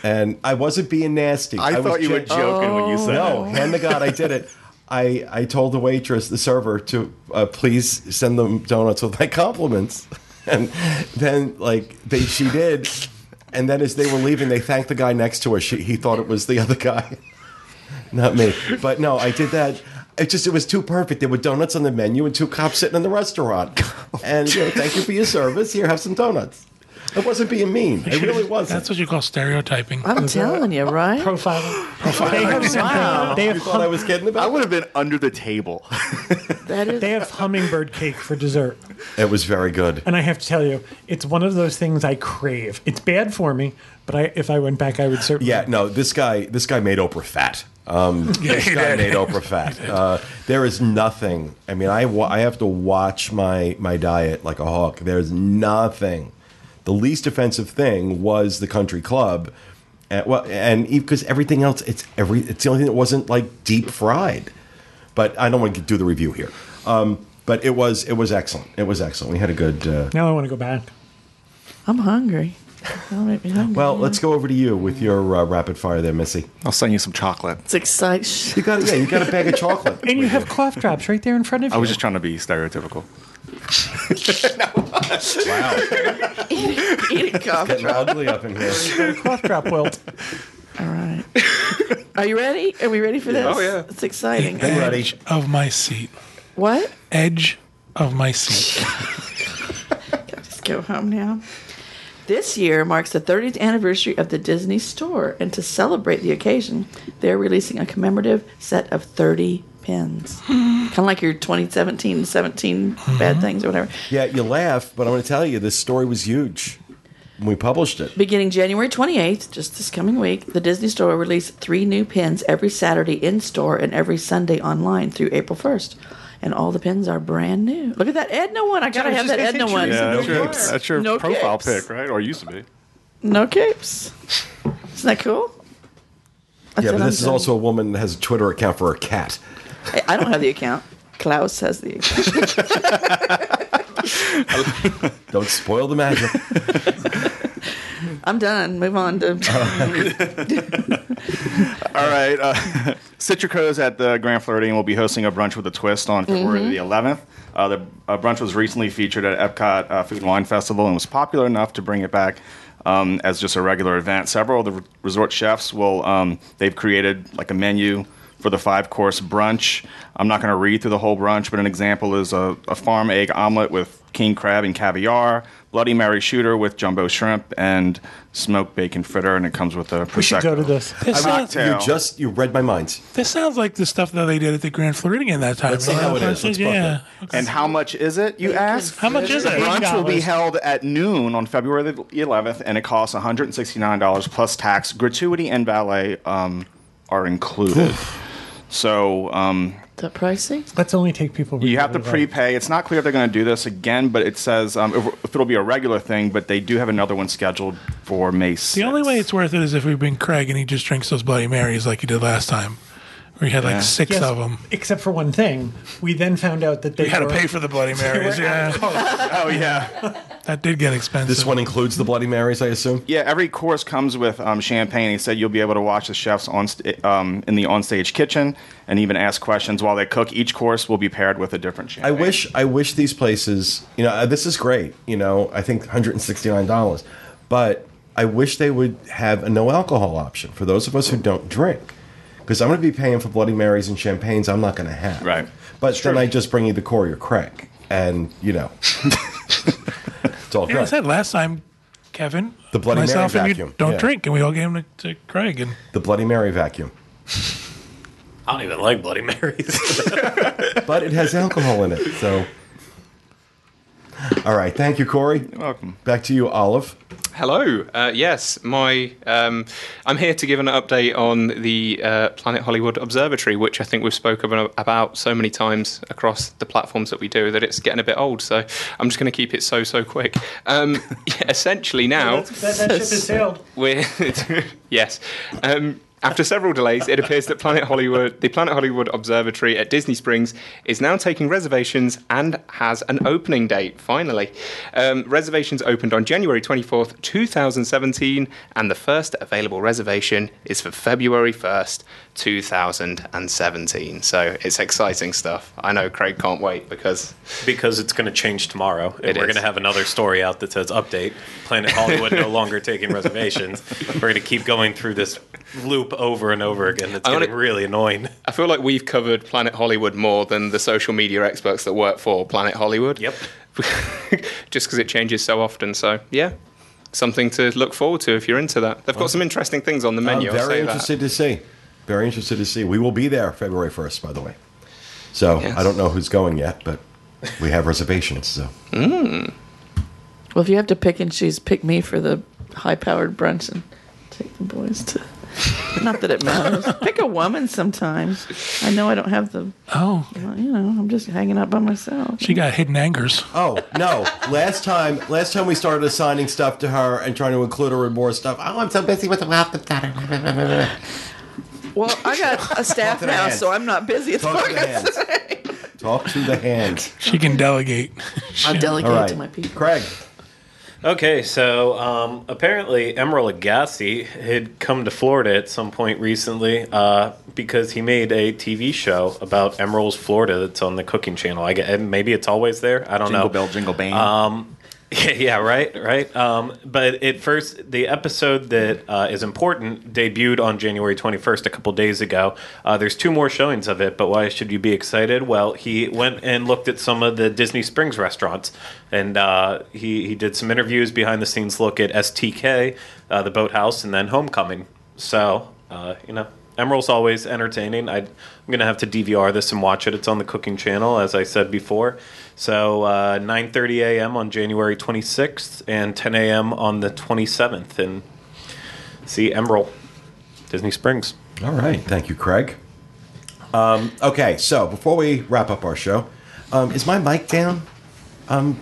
Speaker 1: And I wasn't being nasty.
Speaker 5: I,
Speaker 1: was
Speaker 5: thought you were
Speaker 1: gen-
Speaker 5: joking when you said
Speaker 1: No,
Speaker 5: it.
Speaker 1: hand to God, I did it. I, I told the waitress, the server, to uh, please send them donuts with my compliments. And then, like, they she did. And then as they were leaving, they thanked the guy next to her. She, he thought it was the other guy, not me. But no, I did that. It just, it was too perfect. There were donuts on the menu and two cops sitting in the restaurant. And, you know, thank you for your service. Here, have some donuts. I wasn't being mean. I really wasn't.
Speaker 2: That's what you call stereotyping.
Speaker 4: I'm telling you, right?
Speaker 3: Profiling. They have,
Speaker 4: Wow.
Speaker 3: they have,
Speaker 1: You thought I was kidding
Speaker 5: I
Speaker 1: about
Speaker 5: would have been under the table.
Speaker 4: That is.
Speaker 3: they have hummingbird cake for dessert.
Speaker 1: it? It was very good.
Speaker 3: And I have to tell you, it's one of those things I crave. It's bad for me, but I, if I went back, I would certainly.
Speaker 1: Yeah, no, this guy, this guy made Oprah fat. Um, this
Speaker 2: he
Speaker 1: guy
Speaker 2: did.
Speaker 1: made Oprah fat. Uh, there is nothing. I mean, I, wa- I have to watch my my diet like a hawk. There's nothing. The least offensive thing was the country club, and, well, and because everything else, it's every. It's the only thing that wasn't like deep fried. But I don't want to do the review here. Um, but it was it was excellent. It was excellent. We had a good. Uh,
Speaker 3: Now I want to go back.
Speaker 4: I'm hungry. Don't make me hungry.
Speaker 1: well, let's go over to you with your uh, rapid fire there, Missy.
Speaker 5: I'll send you some chocolate.
Speaker 4: It's exciting.
Speaker 1: You got yeah, you got a bag of chocolate.
Speaker 3: And you have cough drops right there in front of you.
Speaker 5: I was just trying to be stereotypical.
Speaker 1: Wow,
Speaker 4: Eating coffee.
Speaker 1: getting ugly up in here.
Speaker 3: got a cough drop wilt.
Speaker 4: All right. Are you ready? Are we ready for this?
Speaker 7: Oh, yeah.
Speaker 4: It's exciting.
Speaker 1: I'm ready.
Speaker 2: Edge of my seat.
Speaker 4: What?
Speaker 2: Edge of my seat.
Speaker 4: Just go home now. This year marks the thirtieth anniversary of the Disney Store, and to celebrate the occasion, they're releasing a commemorative set of thirty pins. Kind of like your twenty seventeen seventeen bad things or whatever.
Speaker 1: Yeah, you laugh, but I'm going to tell you, this story was huge when we published it.
Speaker 4: Beginning January twenty-eighth, just this coming week, the Disney Store will release three new pins every Saturday in-store and every Sunday online through April first. And all the pins are brand new. Look at that Edna one. I got to
Speaker 3: I was
Speaker 4: have
Speaker 3: just
Speaker 4: that
Speaker 3: gonna
Speaker 4: Edna
Speaker 3: say,
Speaker 4: one.
Speaker 3: Teresa,
Speaker 5: Yeah,
Speaker 3: no
Speaker 5: that's your,
Speaker 3: capes.
Speaker 5: that's your
Speaker 4: No
Speaker 5: profile
Speaker 4: capes.
Speaker 5: pic, right? Or used to be.
Speaker 4: No capes. Isn't that cool? That's
Speaker 1: Yeah,
Speaker 4: what
Speaker 1: but
Speaker 4: I'm
Speaker 1: this is
Speaker 4: doing.
Speaker 1: also a woman that has a Twitter account for her cat.
Speaker 4: Hey, I don't have the account. Klaus has the account.
Speaker 1: Don't spoil the magic.
Speaker 4: I'm done. Move on to.
Speaker 5: All right. Uh, Citrico's at the Grand Floridian will be hosting a brunch with a twist on February the eleventh. Uh, the uh, brunch was recently featured at Epcot uh, Food and Wine Festival and was popular enough to bring it back um, as just a regular event. Several of the re- resort chefs will, um, they've created like a menu for the five-course brunch. I'm not going to read through the whole brunch, but an example is a, a farm egg omelet with king crab and caviar, Bloody Mary shooter with jumbo shrimp, and smoked bacon fritter, and it comes with a prosecco.
Speaker 3: We should go to this.
Speaker 2: This sounds,
Speaker 5: Cocktail.
Speaker 1: You just you read my mind.
Speaker 2: this sounds like the stuff that they did at the Grand Floridian that time.
Speaker 1: Let's see how it is. Let's book
Speaker 2: yeah.
Speaker 5: And how much is it, you ask?
Speaker 2: How much is
Speaker 5: The
Speaker 2: it?
Speaker 5: brunch will be
Speaker 3: dollars.
Speaker 5: held at noon on February the eleventh, and it costs one hundred sixty-nine dollars plus tax. Gratuity and valet um, are included. So um,
Speaker 4: Is that pricey?
Speaker 3: Let's only take people.
Speaker 5: you have to
Speaker 3: regularly, though.
Speaker 5: prepay. It's not clear if they're going to do this again, but it says um, if, if it'll be a regular thing, but they do have another one scheduled for May sixth.
Speaker 2: The only way it's worth it is if we bring Craig and he just drinks those Bloody Marys like he did last time, where he had like
Speaker 5: Yeah.
Speaker 2: six
Speaker 3: Yes,
Speaker 2: of them.
Speaker 3: except for one thing. We then found out that they
Speaker 2: We had to
Speaker 3: were-
Speaker 2: pay for the Bloody Marys. Yeah,
Speaker 5: Oh, yeah.
Speaker 2: that did get expensive.
Speaker 1: This one includes the Bloody Marys, I assume.
Speaker 5: Yeah, every course comes with um, champagne. He said you'll be able to watch the chefs on st- um, in the onstage kitchen and even ask questions while they cook. Each course will be paired with a different
Speaker 1: I
Speaker 5: champagne.
Speaker 1: wish I wish these places, you know, uh, this is great. You know, I think one hundred sixty-nine dollars, but I wish they would have a no alcohol option for those of us who don't drink. Because I'm going to be paying for Bloody Marys and champagnes I'm not going to have.
Speaker 5: Right.
Speaker 1: But then I just bring you the Corey or Craig. And, you know, it's all
Speaker 2: Yeah, I
Speaker 1: good.
Speaker 2: said last time, Kevin,
Speaker 1: The Bloody Mary
Speaker 2: myself, and you
Speaker 1: vacuum,
Speaker 2: don't
Speaker 1: yeah.
Speaker 2: drink, and we all gave them to, to Craig. And
Speaker 1: The Bloody Mary vacuum.
Speaker 6: I don't even like Bloody Marys.
Speaker 1: But it has alcohol in it, so. All right. Thank you, Corey.
Speaker 5: You're welcome.
Speaker 1: Back to you, Olive.
Speaker 7: Hello. Uh, yes, my um, I'm here to give an update on the uh, Planet Hollywood Observatory, which I think we've spoken about- about so many times across the platforms that we do that it's getting a bit old. So I'm just going to keep it so so quick. Um, yeah, essentially now
Speaker 3: That's, that, that ship has sailed.
Speaker 7: we're yes. Um, After several delays, it appears that Planet Hollywood, the Planet Hollywood Observatory at Disney Springs, is now taking reservations and has an opening date, finally. Um, reservations opened on January twenty-fourth, twenty seventeen, and the first available reservation is for February first, two thousand seventeen. So it's exciting stuff. I know Craig can't wait because...
Speaker 6: Because it's going to change tomorrow. And
Speaker 7: It
Speaker 6: we're
Speaker 7: is.
Speaker 6: going to have another story out that says, update, Planet Hollywood no longer taking reservations. We're going to keep going through this loop over and over again. It's
Speaker 7: I wanna-
Speaker 6: getting really annoying.
Speaker 7: I feel like we've covered Planet Hollywood more than the social media experts that work for Planet Hollywood.
Speaker 6: Yep.
Speaker 7: Just because it changes so often. So, yeah, something to look forward to if you're into that. They've got some interesting things on the menu.
Speaker 1: I'm
Speaker 7: I'll
Speaker 1: very
Speaker 7: say that.
Speaker 1: interested to see. Very interested to see. We will be there February first, by the way. So
Speaker 7: Yes.
Speaker 1: I don't know who's going yet, but we have reservations. So
Speaker 7: Mm.
Speaker 4: Well, if you have to pick and choose, pick me for the high-powered brunch and take the boys to. Not that it matters. Pick a woman sometimes. I know I don't have the.
Speaker 2: Oh,
Speaker 4: well, you know, I'm just hanging out by myself.
Speaker 2: she got hidden angers.
Speaker 1: oh no! Last time, last time we started assigning stuff to her and trying to include her in more stuff. Oh, I'm so busy with the
Speaker 4: Well, I got a staff
Speaker 1: to the
Speaker 4: now,
Speaker 1: hands.
Speaker 4: so I'm not busy. It's
Speaker 1: Talk to the
Speaker 4: fine.
Speaker 1: hands. Talk to the hands.
Speaker 2: She can delegate.
Speaker 4: I'll delegate
Speaker 1: All right,
Speaker 4: to my people.
Speaker 1: Craig.
Speaker 6: Okay, so um, apparently Emeril Lagasse had come to Florida at some point recently uh, because he made a T V show about Emeril's Florida that's on the Cooking Channel. I get, maybe it's always there. I don't
Speaker 5: Jingle
Speaker 6: know.
Speaker 5: bell, jingle bang.
Speaker 6: Um, yeah, right, right. Um, but at first, the episode that uh, is important debuted on January twenty-first, a couple days ago. Uh, there's two more showings of it, but why should you be excited? Well, he went and looked at some of the Disney Springs restaurants, and uh, he, he did some interviews, behind-the-scenes look at S T K, uh, the Boathouse, and then Homecoming. So, uh, you know, Emeril's always entertaining. I, I'm going to have to D V R this and watch it. It's on the Cooking Channel, as I said before. So uh, nine thirty a.m. on January twenty-sixth and ten a.m. on the twenty-seventh. And see Emeril, Disney Springs.
Speaker 1: All right, thank you, Craig. Um, okay, so before we wrap up our show, um, is my mic down? Um,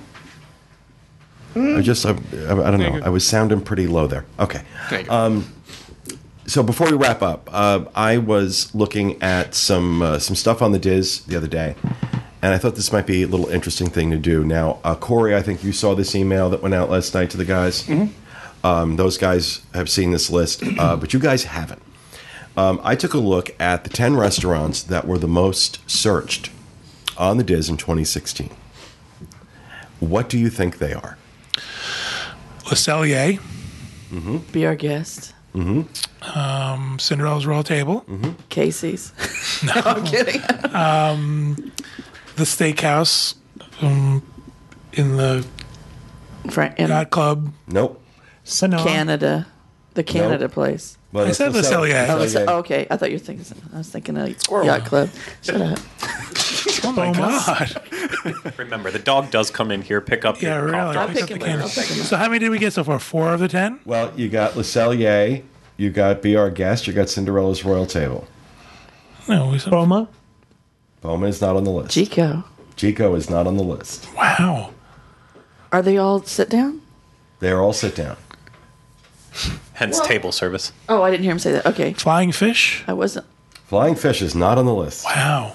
Speaker 1: I just, I, I, I don't know. I was sounding pretty low there. Okay.
Speaker 7: There you go.
Speaker 1: Um, so before we wrap up, uh, I was looking at some uh, some stuff on the Diz the other day, and I thought this might be a little interesting thing to do. Now, uh, Corey, I think you saw this email that went out last night to the guys. Mm-hmm. Um, those guys have seen this list, uh, but you guys haven't. Um, I took a look at the ten restaurants that were the most searched on the Diz in twenty sixteen. What do you think they are?
Speaker 2: Le Cellier,
Speaker 4: Be our guest.
Speaker 2: um, Cinderella's Royal Table,
Speaker 4: Casey's. No, I'm kidding.
Speaker 2: the Steakhouse um, in the
Speaker 4: Fra- in
Speaker 2: Yacht Club.
Speaker 1: Nope.
Speaker 3: Sonoma.
Speaker 4: Canada. The Canada
Speaker 1: Nope.
Speaker 4: place.
Speaker 1: But
Speaker 2: I
Speaker 1: it's
Speaker 2: said
Speaker 1: Le
Speaker 2: Le Cellier.
Speaker 4: Oh,
Speaker 1: Le
Speaker 4: it's-
Speaker 1: Cellier.
Speaker 4: okay, I thought you were thinking. I was thinking a yacht club. Shut up.
Speaker 2: Oh my God!
Speaker 6: Remember, the dog does come in here, pick up
Speaker 2: Yeah,
Speaker 6: your
Speaker 2: really.
Speaker 6: cough
Speaker 4: I'll
Speaker 6: drop.
Speaker 4: pick him later. I'll pick him up.
Speaker 2: So how many did we get so far? Four of the ten?
Speaker 1: Well, you got Le Cellier, you got Be Our Guest, you got Cinderella's Royal Table.
Speaker 2: No, we said,
Speaker 3: Boma.
Speaker 1: Bowman is not on the list.
Speaker 4: Chico.
Speaker 1: Chico is not on the list.
Speaker 2: wow.
Speaker 4: Are they all sit down?
Speaker 1: They're all sit down.
Speaker 6: Hence table service.
Speaker 4: Oh, I didn't hear him say that. Okay,
Speaker 2: Flying Fish.
Speaker 4: I wasn't.
Speaker 1: Flying Fish is not on the list.
Speaker 2: Wow.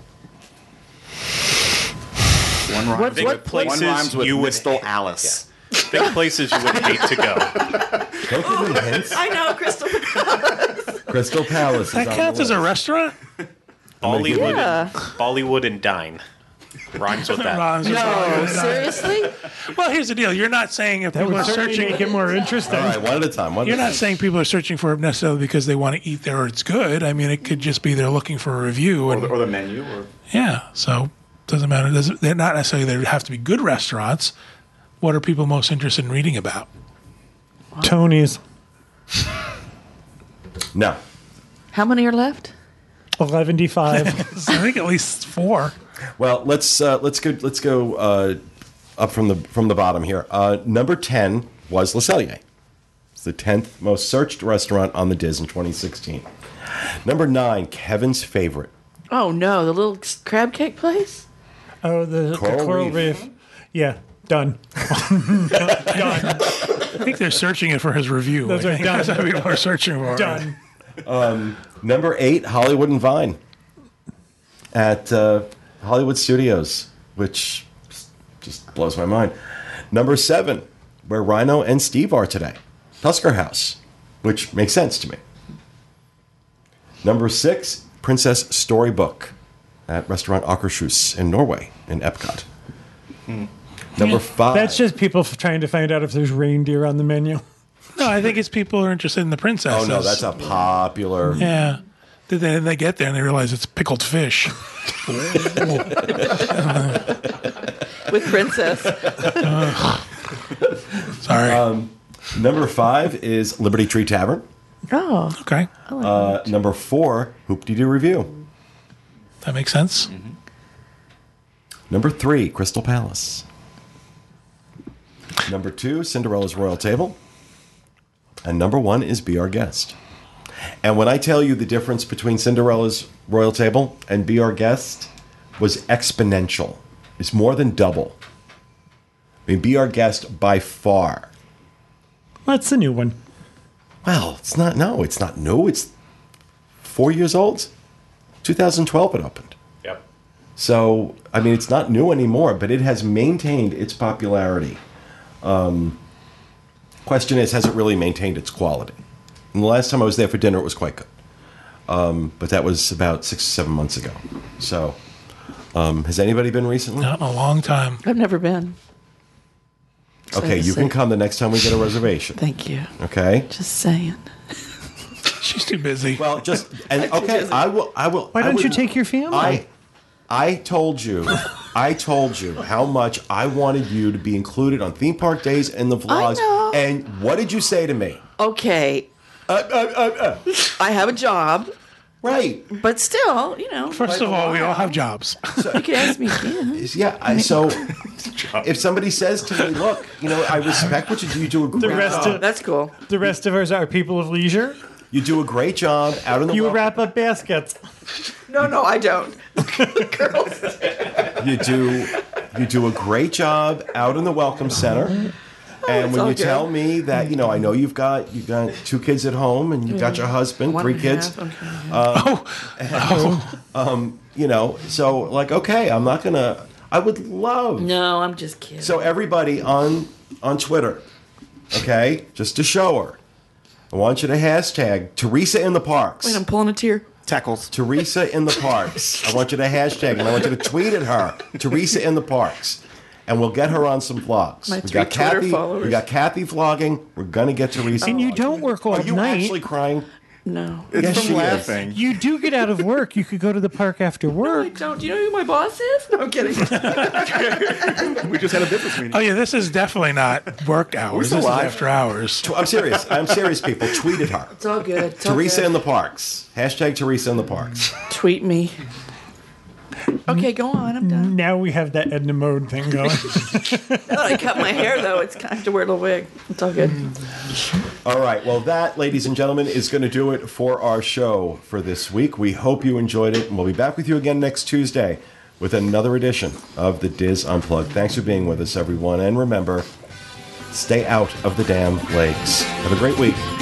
Speaker 5: One rhymes,
Speaker 4: What-
Speaker 5: with,
Speaker 4: what
Speaker 6: places
Speaker 5: one rhymes with
Speaker 6: you would-
Speaker 5: Mistle Alice.
Speaker 6: Think places you would hate to go.
Speaker 1: Don't give me hints.
Speaker 4: I know, Crystal.
Speaker 1: Crystal Palace is
Speaker 2: That
Speaker 1: on
Speaker 2: counts
Speaker 1: the
Speaker 2: as a
Speaker 1: list.
Speaker 2: restaurant?
Speaker 6: Bollywood,
Speaker 4: Yeah.
Speaker 6: and, Bollywood and Dine. Rhymes with that.
Speaker 2: Ron's just
Speaker 4: No,
Speaker 2: like-
Speaker 4: seriously?
Speaker 2: Well, here's the deal. You're not saying if
Speaker 3: That
Speaker 2: people
Speaker 3: would
Speaker 2: are
Speaker 3: certainly
Speaker 2: searching.
Speaker 3: make it more interesting.
Speaker 1: All right, one at a time. One
Speaker 2: You're
Speaker 1: at a
Speaker 2: not
Speaker 1: time.
Speaker 2: saying people are searching for it necessarily because they want to eat there or it's good. I mean, it could just be they're looking for a review.
Speaker 5: Or
Speaker 2: And,
Speaker 5: the, or the menu. Or
Speaker 2: yeah, so doesn't matter. Doesn't, they're not necessarily they have to be good restaurants. What are people most interested in reading about?
Speaker 3: Tony's.
Speaker 1: No.
Speaker 4: How many are left?
Speaker 3: eleven five.
Speaker 2: I think at least four.
Speaker 1: Well, let's uh, let's go let's go uh, up from the from the bottom here. Uh, number ten was Le Cellier. It's the tenth most searched restaurant on the Diz in twenty sixteen. Number nine, Kevin's Favorite.
Speaker 4: Oh no, the little crab cake place.
Speaker 3: Oh, the
Speaker 1: Coral
Speaker 3: the coral
Speaker 1: Reef.
Speaker 3: reef. Yeah, done. done.
Speaker 2: I think they're searching it for his review.
Speaker 3: Those
Speaker 2: I
Speaker 3: are
Speaker 2: think
Speaker 3: done.
Speaker 2: That's what people are searching for.
Speaker 3: Done.
Speaker 1: Um, number eight, Hollywood and Vine at uh, Hollywood Studios, which just blows my mind. Number seven, where Rhino and Steve are today, Tusker House, which makes sense to me. Number six, Princess Storybook at Restaurant Akershus in Norway, in Epcot. Hmm. Number five.
Speaker 3: That's just people f- trying to find out if there's reindeer on the menu.
Speaker 2: No, I think it's people who are interested in the princesses.
Speaker 1: Oh, no, that's a popular...
Speaker 2: Yeah. Then they, they get there and they realize it's pickled fish.
Speaker 4: With Princess.
Speaker 2: Uh, sorry.
Speaker 1: Um, number five is Liberty Tree Tavern.
Speaker 4: Oh.
Speaker 2: Okay.
Speaker 1: Uh, number four, Hoop-Dee-Doo Review.
Speaker 2: That makes sense.
Speaker 1: Mm-hmm. Number three, Crystal Palace. Number two, Cinderella's Royal Table. And number one is Be Our Guest. And when I tell you the difference between Cinderella's Royal Table and Be Our Guest was exponential. It's more than double. I mean, Be Our Guest by far.
Speaker 3: That's the new one.
Speaker 1: Well, it's not, no, it's not new. It's four years old. twenty twelve it opened.
Speaker 6: Yep.
Speaker 1: So, I mean, it's not new anymore, but it has maintained its popularity. Um, question is, has it really maintained its quality? And the last time I was there for dinner, it was quite good. Um, but that was about six or seven months ago. So, um, has anybody been recently?
Speaker 2: Not in a long time.
Speaker 4: I've never been.
Speaker 1: Okay, you can come the next time we get a reservation.
Speaker 4: Thank you.
Speaker 1: Okay?
Speaker 4: Just saying.
Speaker 2: She's too busy.
Speaker 1: Well, just and okay, I will. I will.
Speaker 3: Why
Speaker 1: I
Speaker 3: don't
Speaker 1: would-
Speaker 3: you take your family?
Speaker 1: I, I told you, I told you how much I wanted you to be included on theme park days and the vlogs.
Speaker 4: know.
Speaker 1: And what did you say to me?
Speaker 4: Okay.
Speaker 1: Uh, uh, uh, uh.
Speaker 4: I have a job,
Speaker 1: Right.
Speaker 4: but still, you know.
Speaker 2: First of all, we all have jobs.
Speaker 4: You can ask me again.
Speaker 1: Yeah. I, so, if somebody says to me, "Look, you know, I respect what you do. You do a great
Speaker 3: the rest
Speaker 1: job.
Speaker 3: of
Speaker 4: That's cool.
Speaker 3: the rest of us are people of leisure.
Speaker 1: You do a great job out in the
Speaker 3: You
Speaker 1: wel-
Speaker 3: wrap up baskets.
Speaker 4: No, no, I don't. Girls.
Speaker 1: You do you do a great job out in the welcome center. And
Speaker 4: it's
Speaker 1: when
Speaker 4: all
Speaker 1: you
Speaker 4: good.
Speaker 1: tell me that, you know, I know you've got you've got two kids at home and you've got your husband,
Speaker 4: One
Speaker 1: three
Speaker 4: and a
Speaker 1: kids.
Speaker 4: half, okay.
Speaker 1: Um, you know, so like, okay, I'm not gonna. I would love.
Speaker 4: No, I'm just kidding.
Speaker 1: So everybody on on Twitter, okay, just to show her, I want you to hashtag Teresa in the parks.
Speaker 4: Wait, I'm pulling a tear.
Speaker 5: Tackles.
Speaker 1: Teresa in the parks. I want you to hashtag and I want you to tweet at her, Teresa in the parks. And we'll get her on some vlogs.
Speaker 4: My
Speaker 1: we
Speaker 4: three
Speaker 1: got
Speaker 4: Twitter
Speaker 1: Kathy.
Speaker 4: followers.
Speaker 1: We got Kathy vlogging. We're gonna get Teresa.
Speaker 3: And you
Speaker 1: vlogging.
Speaker 3: don't work all
Speaker 1: Are you
Speaker 3: night.
Speaker 1: actually crying?
Speaker 4: No.
Speaker 5: It's
Speaker 1: Yes,
Speaker 5: from
Speaker 1: she is.
Speaker 5: laughing.
Speaker 3: You do get out of work. You could go to the park after
Speaker 4: I
Speaker 3: work.
Speaker 4: don't. Do you know who my boss is? No, I'm kidding.
Speaker 5: We just had a business meeting.
Speaker 2: Oh, yeah, this is definitely not work hours. This is
Speaker 1: alive?
Speaker 2: after hours.
Speaker 1: I'm serious. I'm serious, people. Tweet at her.
Speaker 4: It's all good. It's all
Speaker 1: Teresa
Speaker 4: good.
Speaker 1: in the parks. Hashtag Teresa in the parks.
Speaker 4: Tweet me. Okay, go on. I'm done.
Speaker 3: Now we have that Edna Mode thing going.
Speaker 4: Now that I cut my hair, though, it's kind of to wear a little wig. It's all good.
Speaker 1: All right. Well, that, ladies and gentlemen, is going to do it for our show for this week. We hope you enjoyed it, and we'll be back with you again next Tuesday with another edition of the Diz Unplugged. Thanks for being with us, everyone. And remember, stay out of the damn lakes. Have a great week.